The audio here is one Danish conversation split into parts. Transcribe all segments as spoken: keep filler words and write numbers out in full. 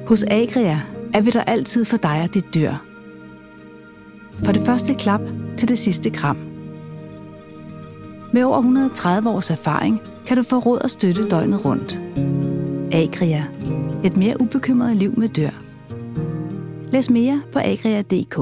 Hos Agria er vi der altid for dig og dit dyr. For det første klap til det sidste kram. Med over et hundrede og tredive års erfaring kan du få råd og støtte døgnet rundt. Agria. Et mere ubekymret liv med dyr. Læs mere på agria punktum d k.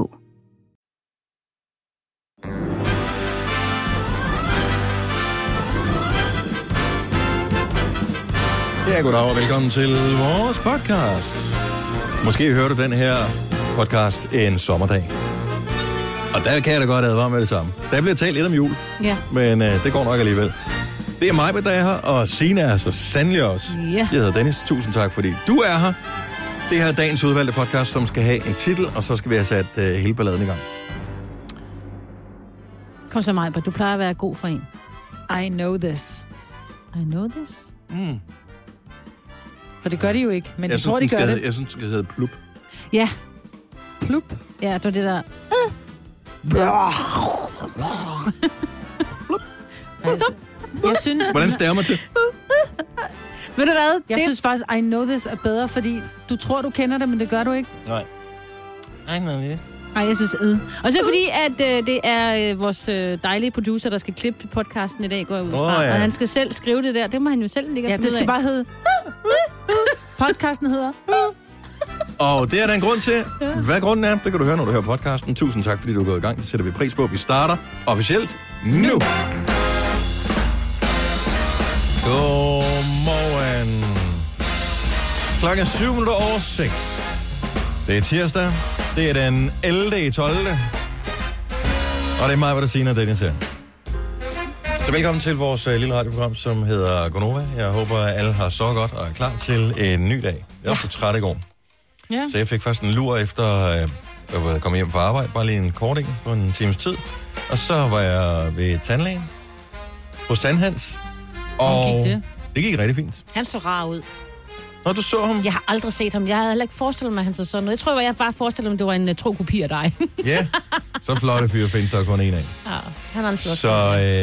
Ja, goddag og velkommen til vores podcast. Måske hører du den her podcast en sommerdag. Og der kan jeg da godt advare med det samme. Der bliver talt lidt om jul, ja. men øh, det går nok alligevel. Det er mig, der er her, og Signe er så sandelig også. Ja. Jeg hedder Dennis. Tusind tak, fordi du er her. Det her er dagens udvalgte podcast, som skal have en titel, og så skal vi have sat øh, hele balladen i gang. Kom så, Majber. Du plejer at være god for en. I know this. I know this? Mm. For det gør de jo ikke, men jeg de tror, de gør skal, det. Jeg synes, det skal hedde plup. Ja. Plup? Ja, det var det der... altså, jeg synes... Hvordan staver man til? Ved du hvad? Jeg det... synes faktisk, I know this er bedre, fordi du tror, du kender det, men det gør du ikke. Nej. I know this. Nej, jeg synes ed. Og så fordi, at øh, det er øh, vores øh, dejlige producer, der skal klippe podcasten i dag, går jeg ud fra. Oh, ja. Og han skal selv skrive det der. Det må han jo selv ligge. Ja, det skal bare hedde... Podcasten hedder... Og det er der en grund til. Hvad grunden er, det kan du høre, når du hører podcasten. Tusind tak, fordi du er gået i gang. Det sætter vi pris på. Vi starter officielt nu. Godmorgen. Klokken er syv minutter over seks. Det er tirsdag. Det er den ellevte tolvte Og det er mig, hvor der siger, at Dennis her. Så velkommen til vores uh, lille radioprogram, som hedder Gonova. Jeg håber, at alle har så godt og er klar til en ny dag. Jeg var så træt i går. Ja. Så jeg fik først en lur efter, at jeg var kommet hjem fra arbejde. Bare lige en kort en på en times tid. Og så var jeg ved tandlægen. Hos Tandhans. Og gik det? Det gik rigtig fint. Han så rar ud. Når du så ham? Jeg har aldrig set ham. Jeg havde heller ikke forestillet mig, at han så sådan noget. Jeg tror, jeg bare forestillede mig, at det var en uh, tro kopi af dig. Ja, så flotte fyre findes der kun en af. Ja, han har en flot. Så,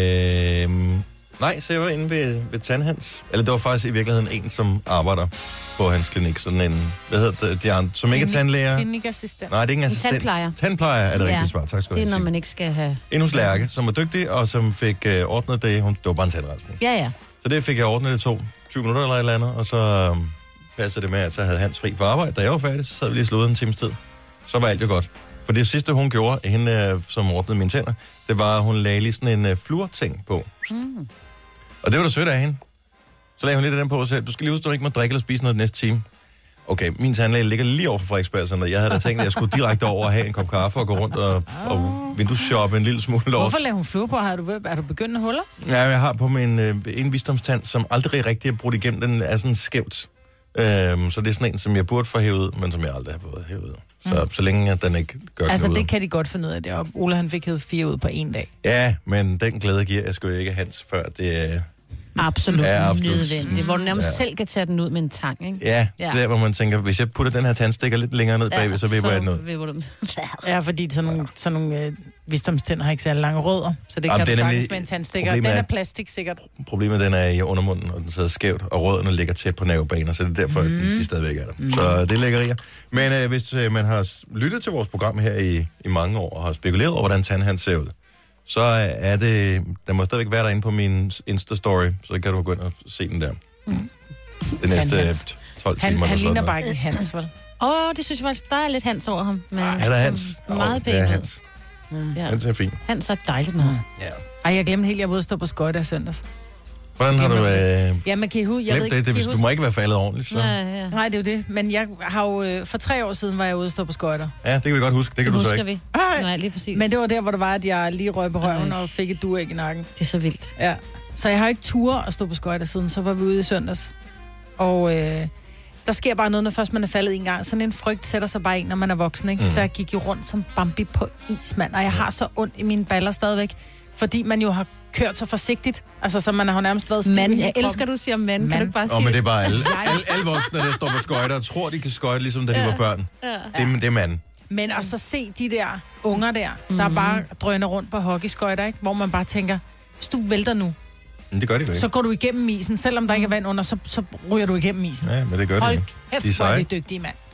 øh, nej, så jeg var inde ved, ved Tandhans. Eller det var faktisk i virkeligheden en, som arbejder på hans klinik. Sådan en, hvad hedder det, de andre, som Klinik, ikke er tandlæger. Klinikassistent. Nej, det er ikke en assistent. Tandplejer. Tandplejer er det Ja. rigtige svar. Tak skal du Det er, have. når man ikke skal have... En hos Lærke, som var dygtig, og som fik øh, ordnet det. Hun, det var bare en tandrensning. Ja, ja. Så det fik jeg ordnet, det tog tyve minutter eller et eller andet, og så øh, passede det med, at så havde Hans fri på arbejde. Da jeg var færdig, så sad vi lige slået en times tid. Så var alt jo godt. For det sidste, hun gjorde, hende, øh, som ordnede mine tænder, det var, at hun lagde lige sådan en øh, fluorting på. Mm. Og det var da sødt af hende. Så lagde hun lidt af den på og sagde, du skal lige huske, at du ikke må drikke eller spise noget den næste time. Okay, min tandlæge ligger lige over for Frederiksberg, jeg havde da tænkt, at jeg skulle direkte over og have en kop kaffe og gå rundt og, og vinduesshoppe en lille smule over. Hvorfor lader hun fluor på? Har du, er du begyndt at huller? Ja, jeg har på min øh, en visdomstand, som aldrig rigtig er brudt igennem. Den er sådan skævt. Øhm, så det er sådan en, som jeg burde få hævet, men som jeg aldrig har fået hævet. Så, mm. så længe at den ikke gør Altså, noget. det kan de godt finde ud af det. Og Ole, han fik hævet fire ud på en dag. Ja, men den glæde giver jeg sgu ikke Hans, før det er... Absolut, ja, absolut nødvendigt. Mm. Hvor du nærmest ja. selv kan tage den ud med en tang, ikke? Ja, ja. der hvor man tænker, hvis jeg putter den her tandstikker lidt længere ned bagved, ja, så vipper jeg den ud. Den. Ja, fordi sådan nogle, sådan nogle øh, visdomstænder har ikke særlig lange rødder, så det Jamen, kan du sagtens nemlig, med en tandstikker. Den er, er plastik sikkert. Problemet den er i undermunden, og den sidder skævt, og rødderne ligger tæt på nervebaner, så det er derfor, mm. at de stadigvæk er der. Mm. Så det er lækkerier. Men øh, hvis øh, man har lyttet til vores program her i, i mange år, og har spekuleret over, hvordan Tandhans ser ud, så er det... Der må stadigvæk være derinde på min Insta-story, så kan du gå ind og se den der. Mm. Det næste tolv han, timer. Han eller ligner bare ikke Hans, vel? Åh, oh, det synes jeg faktisk, der er lidt Hans over ham. Men ja, der er Hans. Meget oh, pænt. Det er Hans. Mm. Ja. Hans er fint. Hans er dejligt noget. Ja. Ej, jeg glemte helt, jeg var ude at stå på skøjter i søndags. Hvordan har du... Øh, ja, men kan I huske... Jeg ved ikke, det, det, du må ikke være faldet ordentligt, så... Ja, ja. Nej, det er jo det. Men jeg har jo... Øh, for tre år siden var jeg ude at stå på skøjter. Ja, det kan vi godt huske. Det kan det du så ikke. vi. Nej, lige præcis. Men det var der, hvor det var, at jeg lige røg på røven og fik et duæg i nakken. Det er så vildt. Ja. Så jeg har ikke tur at stå på skøjter siden. Så var vi ude i søndags. Og... Øh, der sker bare noget, når først man er faldet en gang. Sådan en frygt sætter sig bare ind, når man er voksen, ikke? Mm. Så jeg gik jo rundt som Bambi på is, mand. Og jeg har så ondt i mine baller stadigvæk. Fordi man jo har kørt så forsigtigt. Altså, så man har nærmest været stiv. Man, jeg elsker, du siger mand. Kan du ikke bare sige Åh, men det er bare alle. alle, alle voksne, der står på skøjter, og tror, de kan skøjte, ligesom da de ja. var børn. Ja. Det, det er mand. Men at så se de der unger der, mm. der bare drøner rundt på hockeyskøjter, ikke? Hvor man bare tænker, hvis du vælter nu, men det gør de ikke. Så går du igennem isen. Selvom der ikke er vand under, så, så ryger du igennem isen. Ja, men det gør Hold de kæft, de hvor er de dygtige, mand.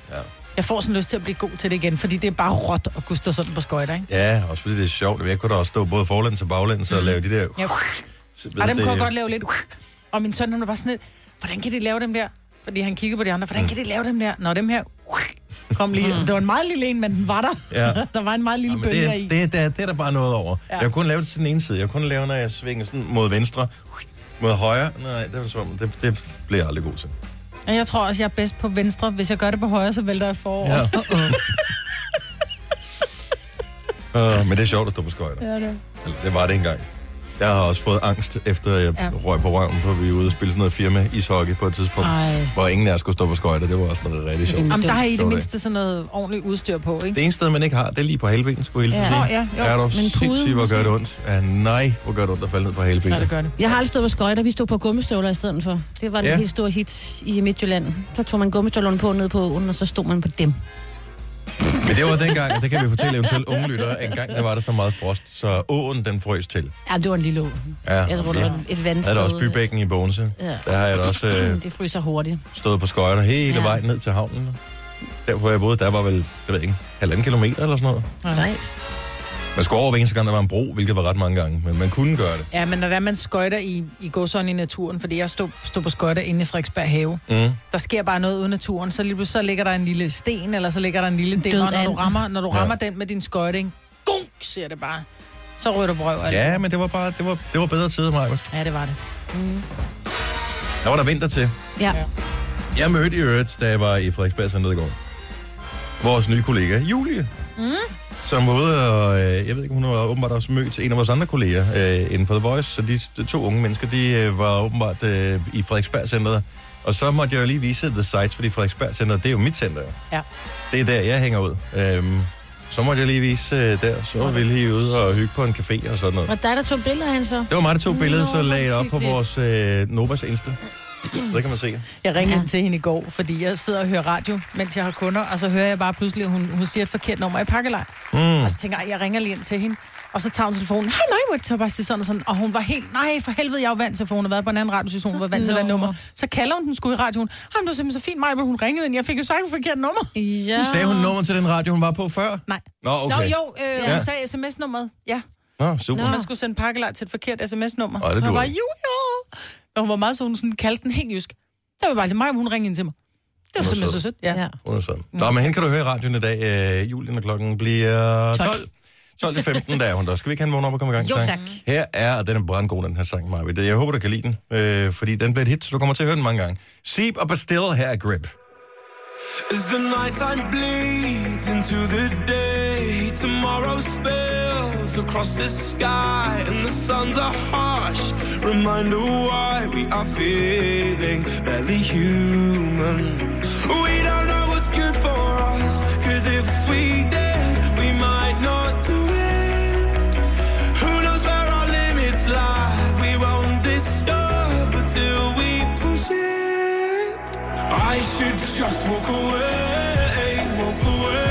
Ja. Jeg får sådan lyst til at blive god til det igen, fordi det er bare råt at kunne stå sådan på skøjter, ikke? Ja, også fordi det er sjovt. Jeg kunne da også stå både forlæns og baglæns og lave de der... Ja. Og dem kunne jeg godt lave lidt... Og min søn, han var bare sådan lidt, hvordan kan de lave dem der? Fordi han kiggede på de andre, hvordan kan de lave dem der? Nå, dem her... Kom lige. Det var en meget lille en, men den var der. Ja. Der var en meget lille ja, bølge det, i. Det, det, det er der bare noget over. Ja. Jeg kunne kun lave det til den ene side. Jeg kunne lave, når jeg svinger sådan mod venstre, mod højre. Nej, det, var sådan, det, det bliver jeg aldrig god til. Jeg tror også, jeg er bedst på venstre. Hvis jeg gør det på højre, så vælter jeg forover. Ja. uh, men det er sjovt at stå på skøjter. Ja, det. Det var det engang. Jeg har også fået angst, efter jeg ja. røg på røven, på at vi var ude og spille sådan noget firma ishockey på et tidspunkt, Ej. hvor ingen af os skulle stå på skøjter. Det var også noget rigtig sjovt. Jamen, der har I det mindste sådan noget ordentligt udstyr på, ikke? Det eneste sted, man ikke har, det er lige på halvbenen, skulle jeg ja. sige. Ja, jo. Er du sindssygt, hvor gør det ondt? Ja, nej, hvor gør det ondt at falde ned på halvbenen. Ja, det gør det. Jeg har aldrig stået på skøjter, vi stod på gummistøvler i stedet for. Det var en ja. helt stor hit i Midtjylland. Så tog man gummistøvlerne på ned på åen, og så stod man på dem. Men det var dengang, og det kan vi fortælle eventuelt unge lyttere, en gang der var der så meget frost, så åen den frøs til. Ja, det var en lille å. Ja, jeg tror, det var et vandsted. Der er også Bybækken i Bogense. Ja. Der har jeg da også øh, det fryser hurtigt. Stået på skøjter hele ja. vejen ned til havnen. Der hvor jeg boede, der var vel, jeg ved ikke, halvanden kilometer eller sådan noget. Sejt. Man skulle over hver eneste gang, der var en bro, hvilket var ret mange gange, men man kunne gøre det. Ja, men når der man skøjter i, i gåsøjne i naturen, fordi jeg stod, stod på skøjter inde i Frederiksberg Have, mm. der sker bare noget ude i naturen, så lige pludselig så ligger der en lille sten, eller så ligger der en lille dæmmer, og når du rammer, når du rammer ja. den med din skøjting, gunk, siger det bare, så rører du på røv. Ja, det. men det var bare, det var, det var bedre tider, Majbert. Ja, det var det. Mm. Der var der vinter til. Ja. Jeg mødte i øvrigt, da jeg var i Frederiksberg Center i går, vores nye kollega, Julie. Mm. Som var ude, og øh, jeg ved ikke, hun har åbenbart også mødt en af vores andre kolleger øh, inden for The Voice, så de, de to unge mennesker, de øh, var åbenbart øh, i Frederiksberg Centeret. Og så måtte jeg jo lige vise The Sights, fordi Frederiksberg Centeret, det er jo mit center. Ja. Det er der, jeg hænger ud. Øhm, så måtte jeg lige vise øh, der, så var vi lige ude og hygge på en café og sådan noget. Og dig, der tog billeder af hende så? Det var mig, der tog billeder, så lagde jeg op på vores øh, Novas Insta. Det kan man se. Jeg ringede ja. ind til hende i går, fordi jeg sidder og hører radio, mens jeg har kunder, og så hører jeg bare pludselig, at hun, hun siger et forkert nummer i pakkelej. Mm. Og så tænker jeg, jeg ringer lige ind til hende, og så tager hun telefonen. Hej, nej, hvor tager bare til sådan og sådan. Og hun var helt, nej, for helvede, jeg er jo vant til, for hun har været på en anden radiostation, hun var vant til no. det nummer. Så kalder hun den sgu i radioen. Hej, det var simpelthen så fint, mig, hvor hun ringede ind. Jeg fik jo sagt et forkert nummer. Ja. Sagde hun nummer til den radio, hun var på før? Nej. Nå, okay. Nå jo, øh, ja. hun sagde sms-nummeret. Ja. Nå, super. Nå. Man skulle sende pakkelej til et forkert sms-nummer. Oh, så jeg var, Julia. Og hun var meget så, hun sådan kaldte den helt jysk. Det var bare lige mig, hun ringede ind til mig. Det var simpelthen så sødt. Ja. ja. Nå, men hende kan du høre i radioen i dag. Øh, julen, og klokken bliver tolv. tolv til femten, der er hun der. Skal vi ikke have en vågen op og komme i gang? Jo, tak. Her er, og den er brandgod, den her sang, Maja. Jeg håber, du kan lide den, øh, fordi den blev et hit, så du kommer til at høre den mange gange. Seep og Bastille, her er Grip. As the nighttime bleeds into the day, tomorrow spills across the sky, and the suns are harsh. Reminder why we are feeling barely human. We don't know what's good for us, cause if we did, we might not do it. Who knows where our limits lie? We won't discover till we push it. I should just walk away, walk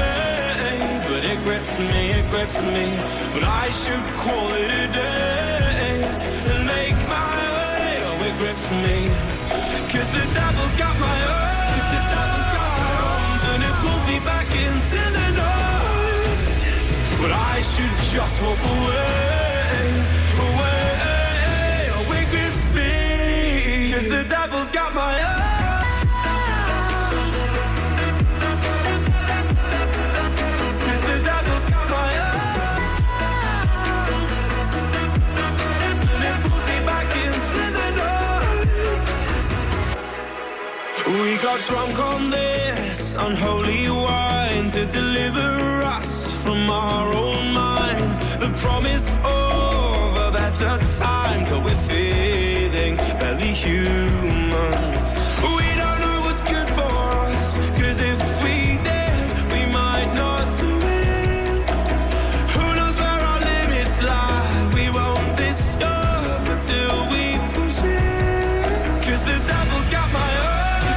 away, but it grips me, it grips me. But I should call it a day and make my way. Oh, it grips me, cause the devil's got my arms, the devil's got my arms, and it pulls me back into the night. But I should just walk away, away. Oh, it grips me, cause the devil's got my arms. We got drunk on this unholy wine to deliver us from our own minds. The promise of a better time till we're feeling barely human. We don't know what's good for us, cause if we did, we might not do it. Who knows where our limits lie? We won't discover till we push it. Cause the devil's got my arms,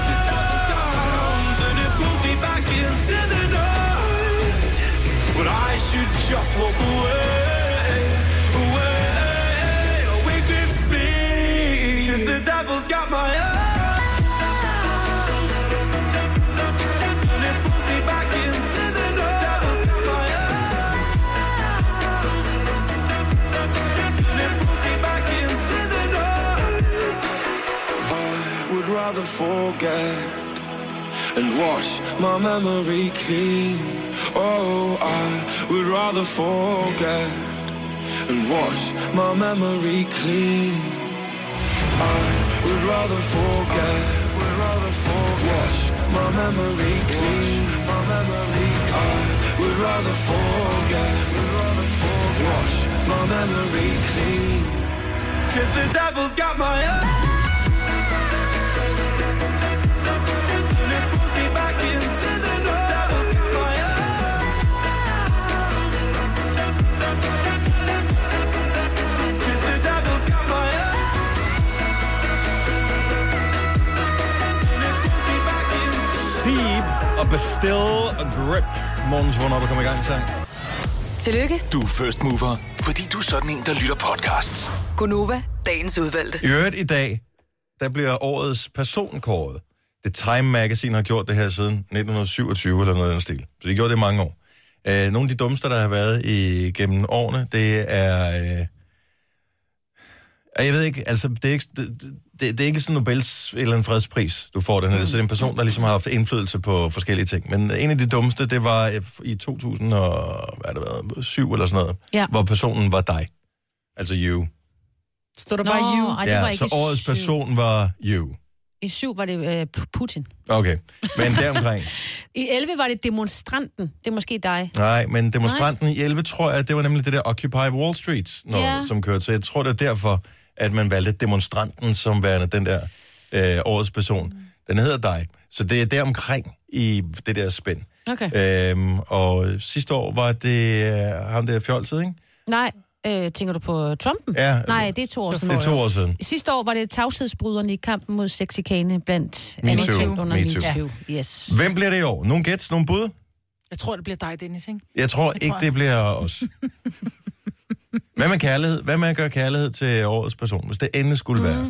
into the night. But I should just walk away, away. Oh, it grips me, cause the devil's got my arms, and it and wash my memory clean. Oh, I would rather forget and wash my memory clean. I would rather forget, would rather forget, wash my memory clean. My memory clean. I would rather forget, would rather forget, wash my memory clean. 'Cause the devil's got my eyes. Seep og Bastille og Grip. Morgens vågn op og komme i gang sang. Tillykke, Du er first mover, fordi du er sådan en, der lytter podcasts. Gunova, dagens udvalgte. I øvrigt i dag, der bliver årets person kåret. The Time Magazine har gjort det her siden nitten syvogtyve eller noget af den stil. Så de har gjort det i mange år. Øh, nogle af de dummeste, der har været igennem årene, det er... Øh, jeg ved ikke, altså, det er ikke, det, det, det er ikke sådan Nobels eller en fredspris, du får den her. Mm. Så det er en person, der ligesom har haft indflydelse på forskellige ting. Men en af de dummeste, det var i to tusind og syv eller sådan noget, ja. hvor personen var dig. Altså you. Stod der bare you? Ej, det ja, var ikke så årets syv. person var you. I syv var det øh, Putin. Okay, men deromkring. I elleve var det demonstranten. Det er måske dig. Nej, men demonstranten Nej. i elleve, tror jeg, det var nemlig det der Occupy Wall Street, når, ja. som kørte. Så jeg tror, det er derfor, at man valgte demonstranten som værende den der øh, årets person. Mm. Den hedder dig. Så det er deromkring i det der spænd. Okay. Øhm, og sidste år var det øh, ham der fjolset, ikke? Nej, øh, tænker du på Trumpen? Ja. Nej, det er to år siden. Det er to år siden. Sidste år var det tavshedsbryderne i kampen mod sexikane blandt Me andet too. kendt under Me Me too. Too. Yes. Hvem bliver det i år? Nogle gæts, nogle bud? Jeg tror, det bliver dig, Dennis, ikke? Jeg tror jeg ikke, tror. det bliver os. Hvad med kærlighed? Hvad med at gøre kærlighed til årets person, hvis det endelig skulle mm. være?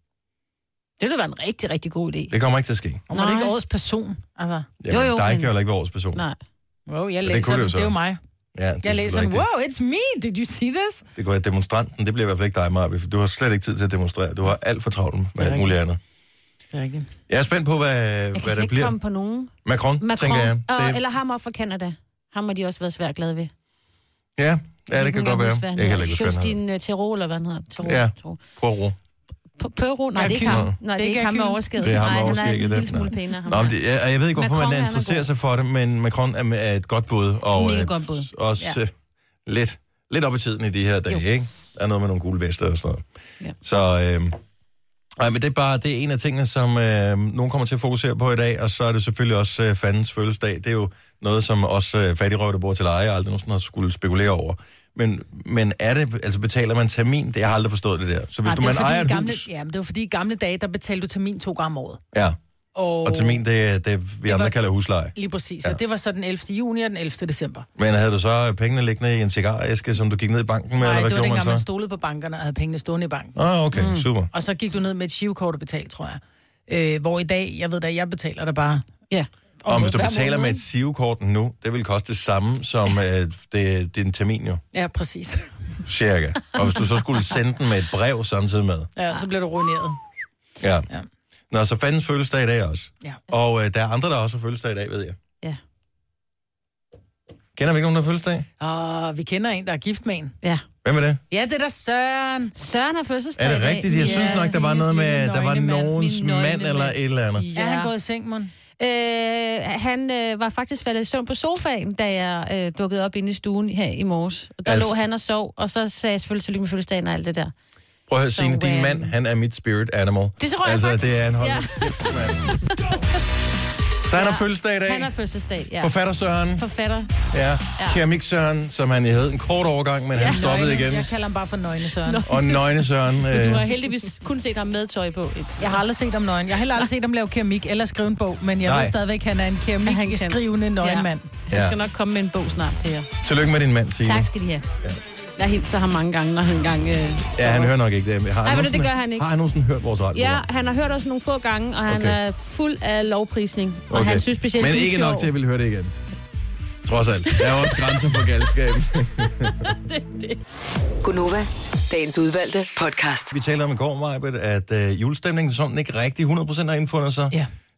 Det ville være en rigtig, rigtig god idé. Det kommer ikke til at ske. Og var det ikke årets person? Altså. Jamen, jo, jo, dig men... kan jo heller ikke være årets person. Nej. Wow, jeg det læser det, det, det er jo mig. Ja, det jeg læser sådan, wow, it's me, did you see this? Det går jeg demonstranten, det bliver i hvert fald ikke dig, Marve, for du har slet ikke tid til at demonstrere. Du har alt for travlt med alt muligt andet. Det er rigtigt. Jeg er spændt på, hvad, jeg hvad kan der ikke bliver. komme på nogen. Macron, Macron, tænker jeg. Og, det... eller ham op fra Canada. Ham har de også været svært glade ved. Ja, ja det kan godt være. Jeg kan ikke huske, Justin Theroux, eller hvad han hedder. Theroux, ja, Poirot. Poirot? Nej, det er ikke ham. Nej, det er ikke ham med overskægget. Det er ham med overskægget. Nej, han er en lille smule pænere. Nå, det, jeg, jeg ved ikke, hvorfor Macron, man interesserer sig for det, men Macron er, er et godt bud. Og Mega godt bud. Også ja. lidt, lidt op i tiden i de her dage, jo. Ikke? Der er noget med nogle gule vester og sådan noget. Ja. Så... Øh, Nej, men det er bare det er en af tingene, som øh, nogen kommer til at fokusere på i dag, og så er det selvfølgelig også øh, fandens fødselsdag. Det er jo noget, som også øh, fattigrøv, der bor til leje, aldrig nogensinde har skulle spekulere over. Men, men er det, altså betaler man termin? Det jeg har aldrig forstået det der. Så hvis Ej, du man ejer et gamle, hus... Ja, men det var fordi i gamle dage, der betalte du termin to gange om året. Ja, og, og termin, det er det, vi det andre var, kalder husleje. Lige præcis, ja. Og det var så den ellevte juni og den ellevte december. Men havde du så pengene liggende i en cigaræske, som du gik ned i banken med? Nej, eller hvad det var dengang, man, man man stolede på bankerne og havde pengene stående i banken. Ah, okay, mm. super. Og så gik du ned med et girokort og betalte, tror jeg. Øh, hvor i dag, jeg ved da, jeg betaler det bare... Ja. Og om hvis du betaler måned. Med et girokort nu, det vil koste det samme som øh, det, det er en termin jo. Ja, præcis. Cirka. Og hvis du så skulle sende den med et brev samtidig med. Ja, så bliver du ruineret. Ja. ja. Nå, så fandens fødselsdag i dag også. Ja. Og øh, der er andre, der også har fødselsdag i dag, ved jeg. Ja. Kender vi ikke nogen, der har fødselsdag? Åh, vi kender en, der er gift med en. Ja. Hvem er det? Ja, det er der Søren. Søren har fødselsdag. Er det rigtigt? Jeg synes nok, der var noget med, der var nogens mand eller et eller andet. Ja, han gået i seng, man. Øh, han øh, var faktisk faldet i søvn på sofaen, da jeg øh, dukkede op inde i stuen her i morges. Og der altså... lå han og sov, og så sagde jeg selvfølgelig tillykke med fødselsdagen og alt det der. Prøv at høre, Signe, din øh... mand, han er mit spirit animal. Det tror jeg altså, faktisk. Det er en hold. Ja. Så han har fødselsdag i dag. Han har fødselsdag, ja. Forfatter Søren. Forfatter. Ja. ja. Keramik Søren, som han havde en kort overgang, men ja. han stoppede Nøgne. igen. Jeg kalder ham bare for Nøgne Søren. Nøgne. Og Nøgne Søren. Øh... Du har heldigvis kun set ham med tøj på. Jeg har aldrig set ham nøgen. Jeg har heller aldrig set ham lave keramik eller skrive en bog, men jeg Nej. ved stadigvæk, at han er en keramik-skrivende nøgenmand. Ja. Jeg skal nok komme med en bog snart til jer. Tillykke med din mand, Signe. Tak skal de have. Ja. Jeg hilser ham mange gange, når han engang... Øh, ja, han hører nok ikke det. Har Nej, men det, det gør han ikke. Har han nogensinde hørt vores radio? Ja, han har hørt os nogle få gange, og han okay. er fuld af lovprisning. Og okay. han synes specielt, men ikke nok til, at jeg vil høre det igen. Trods alt. Der er også grænser for galskaben. det, det. Gunova, dagens udvalgte podcast. Vi talte om i går, Majbet, at øh, julestemningen sådan ikke rigtig hundrede procent har indfundet sig. Ja.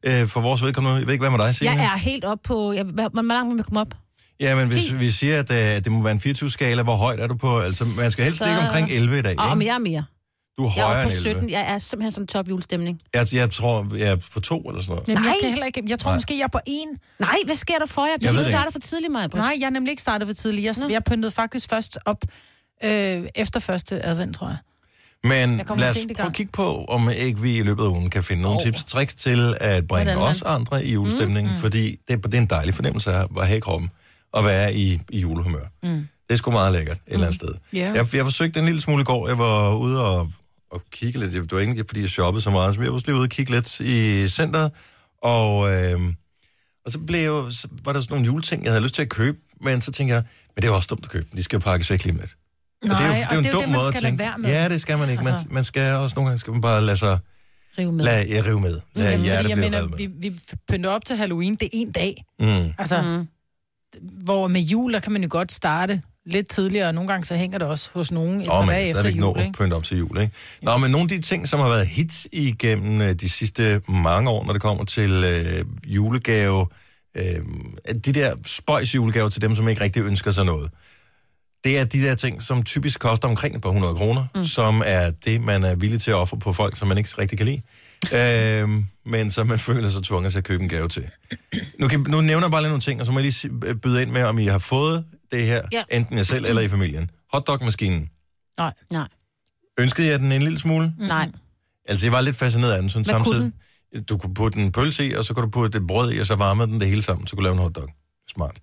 øh, for vores vedkommende. Jeg ved ikke, hvad med dig, Signe? Jeg er helt op på... Jeg, hvor hvor langt må vi komme op? Ja, men hvis ti. vi siger, at øh, det må være en fireogtyve-skala, hvor højt er du på? Altså, man skal helst Så- ligge omkring elleve i dag, Og, ikke? men jeg er mere. Du er Jeg er højere oppe end på elleve. sytten. Jeg er simpelthen sådan top julestemning. Jeg, jeg tror, jeg er på to eller sådan noget. Jamen, jeg Nej. kan heller ikke. Jeg tror Nej. måske, jeg er på en. Nej, hvad sker der for jer? Jeg Jeg ved ved, det starter for tidligt, Maja. Nej, jeg er nemlig ikke startet for tidligt. Jeg, jeg pyntede faktisk først op øh, efter første advent, tror jeg. Men Jeg kommer lad os sent i prøve gang. at kigge på, om ikke vi i løbet af ugen kan finde nogle Oh. tips og tricks til at bringe Hvordan man- os andre i julestemningen, mm, mm. fordi det, det er en dejlig fornemmelse at have i kroppen at være i, i julehumør. Mm. Det er sgu meget lækkert et mm. eller andet sted. Yeah. Jeg, jeg forsøgte en lille smule i går. Jeg var ude og, og kigge lidt. Det var ikke, fordi jeg shoppede så meget, så jeg var lige ude og kigge lidt i centret. Og, øh, og så, blev jeg, så var der sådan nogle juleting, jeg havde lyst til at købe, men så tænkte jeg, men det er også dumt at købe. De skal jo pakkes væk lige med lidt. Nej, og det er jo, det er jo en det er jo dum det, man måde at skal lade tænke. være med. Ja, det skal man ikke. Man, Altså. man skal også nogle gange skal man bare lade sig Rive med. lade ja, rive med. Lade Jamen, hjertet fordi jeg blive mener, revet med. vi, vi pynter op til Halloween, det er en dag. Mm. Altså, mm. hvor med jul, der kan man jo godt starte lidt tidligere, og nogle gange så hænger det også hos nogen et Åh, par men dage efter stadigvæk jul, nå at ikke? pynte op til jul, ikke? Nå, men nogle af de ting, som har været hits igennem øh, de sidste mange år, når det kommer til øh, julegave, øh, de der spøjs julegaver til dem, som ikke rigtig ønsker sig noget, det er de der ting, som typisk koster omkring et par hundrede kroner, mm. som er det, man er villig til at ofre på folk, som man ikke rigtig kan lide, øh, men som man føler sig tvunget til at købe en gave til. Nu, kan, nu nævner jeg bare lige nogle ting, og så må jeg lige si- byde ind med, om I har fået det her, Ja. enten jeg selv eller i familien. Hotdog-maskinen. Nej. Nej. Ønskede jeg den en lille smule? Nej. Altså, jeg var lidt fascineret af den, sådan Hvad samtidig. kunne Du kunne putte en pølse i, og så kunne du putte et brød i, og så varmede den det hele sammen, så kunne du lave en hotdog. Smart.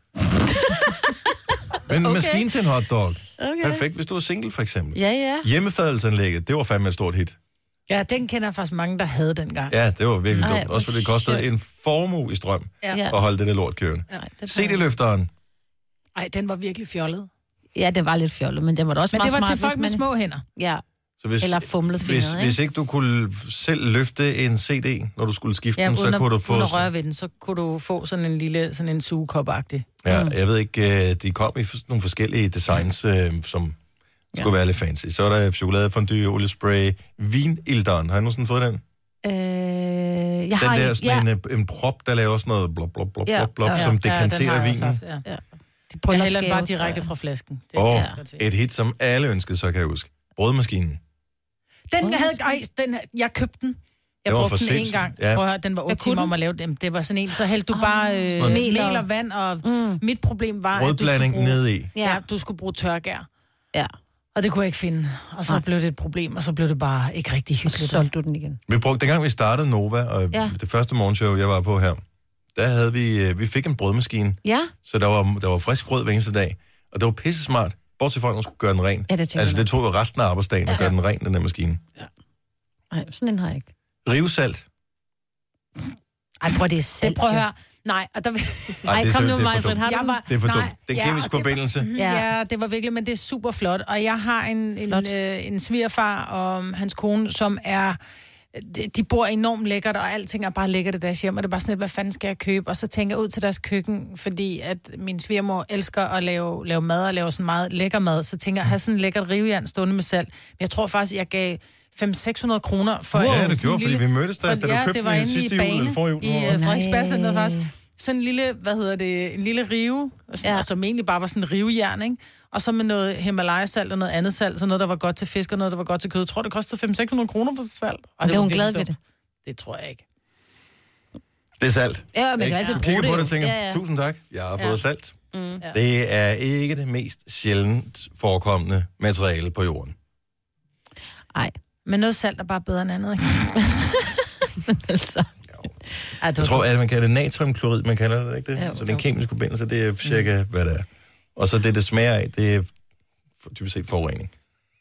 Men en Okay. maskine til en hotdog. Okay. Perfekt, hvis du er single, for eksempel. Ja, ja. Hjemmefaddelsanlægget, det var fandme et stort hit. Ja, den kender jeg faktisk mange, der havde dengang. Ja, det var virkelig Ej, dumt. Også fordi det kostede en formue i strøm Ja. at holde det der lort kørende. Ja, det C D-løfteren. Ej, den var virkelig fjollet. ja, det var lidt fjollet, men det var da også Men det meget var smart, til folk hvis med man- små hænder. Ja, Så hvis, eller fumlet hvis, fingre, hvis ikke du kunne selv løfte en C D, når du skulle skifte Ja, den, uden, så at, kunne du få... uden at sådan- røre ved den, så kunne du få sådan en lille sådan en sugekop-agtig. Ja, jeg ved ikke, øh, de kom i f- nogle forskellige designs, øh, som skulle Ja. være lidt fancy. Så er der chokoladefondue, oliespray, vinilderen. Har I nogensinde fået den? Øh, jeg Den har der ikke... sådan Ja, en, øh, en prop, der laver sådan noget blop, blop, blop, Ja, blop, blop, ja, som den har dekanterer jeg også vinen. haft, ja. ja. Jeg De hælder den bare tror direkte jeg. fra flasken. Det Åh, kan oh, jeg godt se. et hit, som alle ønskede, så kan jeg huske. Brødmaskinen. Den jeg havde, ej, den, jeg købte den. Jeg Det var brugte for den en sindssygt. gang. Ja. Prøv at høre, den var otte kunne timer den? om at lave den. Det var sådan en, så hældte du bare øh, Mel mel og- og vand, og Mm. mit problem var, at du skulle Brødblanding bruge, ned i. ja. Ja. du skulle bruge tørgær. Ja, Og det kunne jeg ikke finde. Og så Nej. blev det et problem, og så blev det bare ikke rigtig og så hyggeligt. solgte du den igen. Vi brugte, dengang vi startede Nova, og Ja. det første morgenshow, jeg var på her, der havde vi, øh, vi fik en brødmaskine, Ja, så der var, der var frisk brød hver eneste dag. Og det var pisse smart, bortset fra, at man skulle gøre den ren. ja det tænker Altså, jeg. det tog jo resten af arbejdsdagen at Ja. gøre den ren, den der maskine. Nej, sådan en har jeg ikke. Rivsalt. Ej, prøv det er selv. Det, prøv at høre. Nej, og der... Ej, Ej, det er kom så- nu, det er for Maja, dumt. har du Jeg den? var, Det er for nej, dumt. Den ja, kemiske og det var- forbindelse. Ja. Ja. ja, det var virkelig, men det er super flot. Og jeg har en, en, Flot. øh, en svigerfar og hans kone, som er... de- De bor enormt lækkert, og alting er bare lækkert i deres hjem, og det er bare sådan lidt, hvad fanden skal jeg købe? Og så tænker jeg ud til deres køkken, fordi at min svigermor elsker at lave, lave mad, og lave sådan meget lækker mad, så tænker jeg, at have sådan en lækkert rivejern stående med salt. Men jeg tror faktisk, jeg gav fem til seks hundrede kroner for... Ja, en det sådan gjorde, fordi lille- vi mødtes der, for- da du ja, købte det var den inde sidste i jul, Bane, eller forrige jul. i Hvor- uh, Frederiksberg, Nej. faktisk. Sådan en lille, hvad hedder det, en lille rive, ja. Ja. og som egentlig bare var sådan en rivejern, ikke? Og så med noget Himalaya-salt og noget andet salt, så noget, der var godt til fisk og noget, der var godt til kød. Jeg tror, det kostede fem til seks hundrede kroner for salt. Og Det er var hun virkelig glad ved dumt. det. Det tror jeg ikke. Det er salt. Ja, man kan Ikke? altid Du bruge kigger det på det jo. og tænker, Ja, ja. tusind tak, jeg har Ja. fået salt. Mm. Ja. Det er ikke det mest sjældent forekommende materiale på jorden. Ej, Men noget salt er bare bedre end andet, ikke? altså. Ej, det Jeg var tror, at man kalder det natriumklorid, man kalder det, ikke det? Jo, Så det er en jo. kemisk forbindelse, det er cirka, hvad det er. Og så det, det smager af, det er for- typisk set forurening.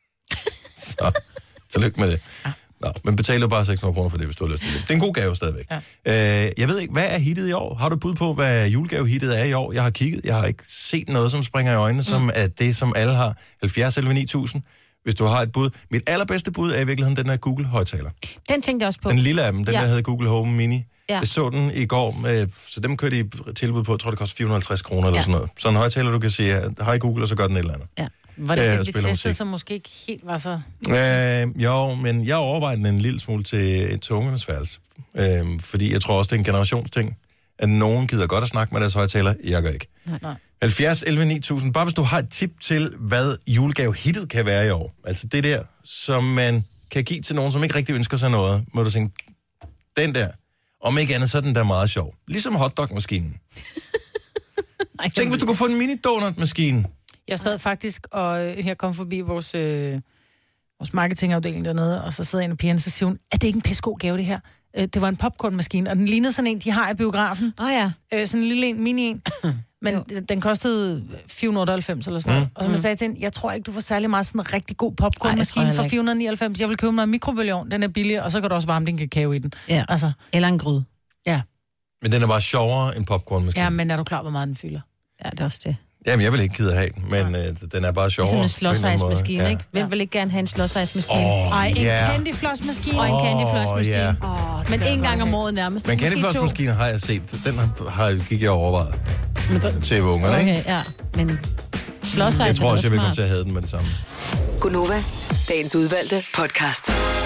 Så, tillykke med det. Nå, men betaler jo bare seks hundrede kroner for det, hvis du har lyst til det. Det er en god gave stadigvæk. Ja. Øh, jeg ved ikke, hvad er hittet i år? Har du et bud på, hvad julegave-hittet er i år? Jeg har kigget, jeg har ikke set noget, som springer i øjnene, mm. som er det, som alle har. halvfjerds elleve ni tusind, hvis du har et bud. Mit allerbedste bud er i virkeligheden den her Google-højtaler. Den tænkte jeg også på. Den lille af dem, den Ja. der hedder Google Home Mini. Ja. Jeg så den i går, øh, så dem kørte de tilbud på, jeg tror det koster fire hundrede og halvtreds kroner eller Ja. sådan noget. Så en højtaler, du kan sige, hej Google, og så gør den et eller andet. Ja. Var det øh, det, og vi spiller testede, musik. som måske ikke helt var så... Øh, jo, men jeg overvejer den en lille smule til, til ungernes værelse. Øh, fordi jeg tror også, det er en generationsting, at nogen gider godt at snakke med deres højtaler. Jeg gør ikke. Nej. halvfjerds elleve ni tusind. Bare hvis du har et tip til, hvad julegavehittet kan være i år. Altså det der, som man kan give til nogen, som ikke rigtig ønsker sig noget. Må du tænke, den der, om ikke andet, så er den der meget sjov. Ligesom hotdog-maskinen. Tænk, hvis du kunne få en mini-donut-maskine. Jeg sad faktisk, og jeg kom forbi vores, øh, vores marketingafdeling dernede, og så sidder en af pigerne, så siger hun, er det ikke en pissegod gave, det her? Øh, det var en popcornmaskine, og den lignede sådan en, de har i biografen. Åh oh, ja. Øh, sådan en lille en, mini en. Men jo. Den kostede fire hundrede otteoghalvfems eller sådan noget. Mm. Og som jeg sagde til hende, jeg tror ikke, du får særlig meget sådan en rigtig god popcornmaskine for fire hundrede nioghalvfems. Jeg vil købe mig en mikrobølgeovn, den er billig, og så kan du også varme din kakao i den. Ja. Altså. Eller en gryde. Ja. Men den er bare sjovere end popcornmaskine. Ja, men er du klar, hvor meget den fylder? Ja, det er også det. Jamen, jeg vil ikke kide at have den, men øh, den er bare sjovere. Ligesom en slåsejsmaskine, ja. ikke? Hvem ja. vil ikke gerne have en slåsejsmaskine? Oh, Ej, en yeah. candyfloss-maskine. Og en candyfloss-maskine. Yeah. Oh, men en gang om året nærmest. Men candyfloss-maskine har jeg set. Den har, har gik jeg overvejet men, til ungerne, okay, ikke? ja. Men slåsejs jeg tror også, jeg vil smart. komme til at have den med det samme. Gunova, dagens udvalgte podcast.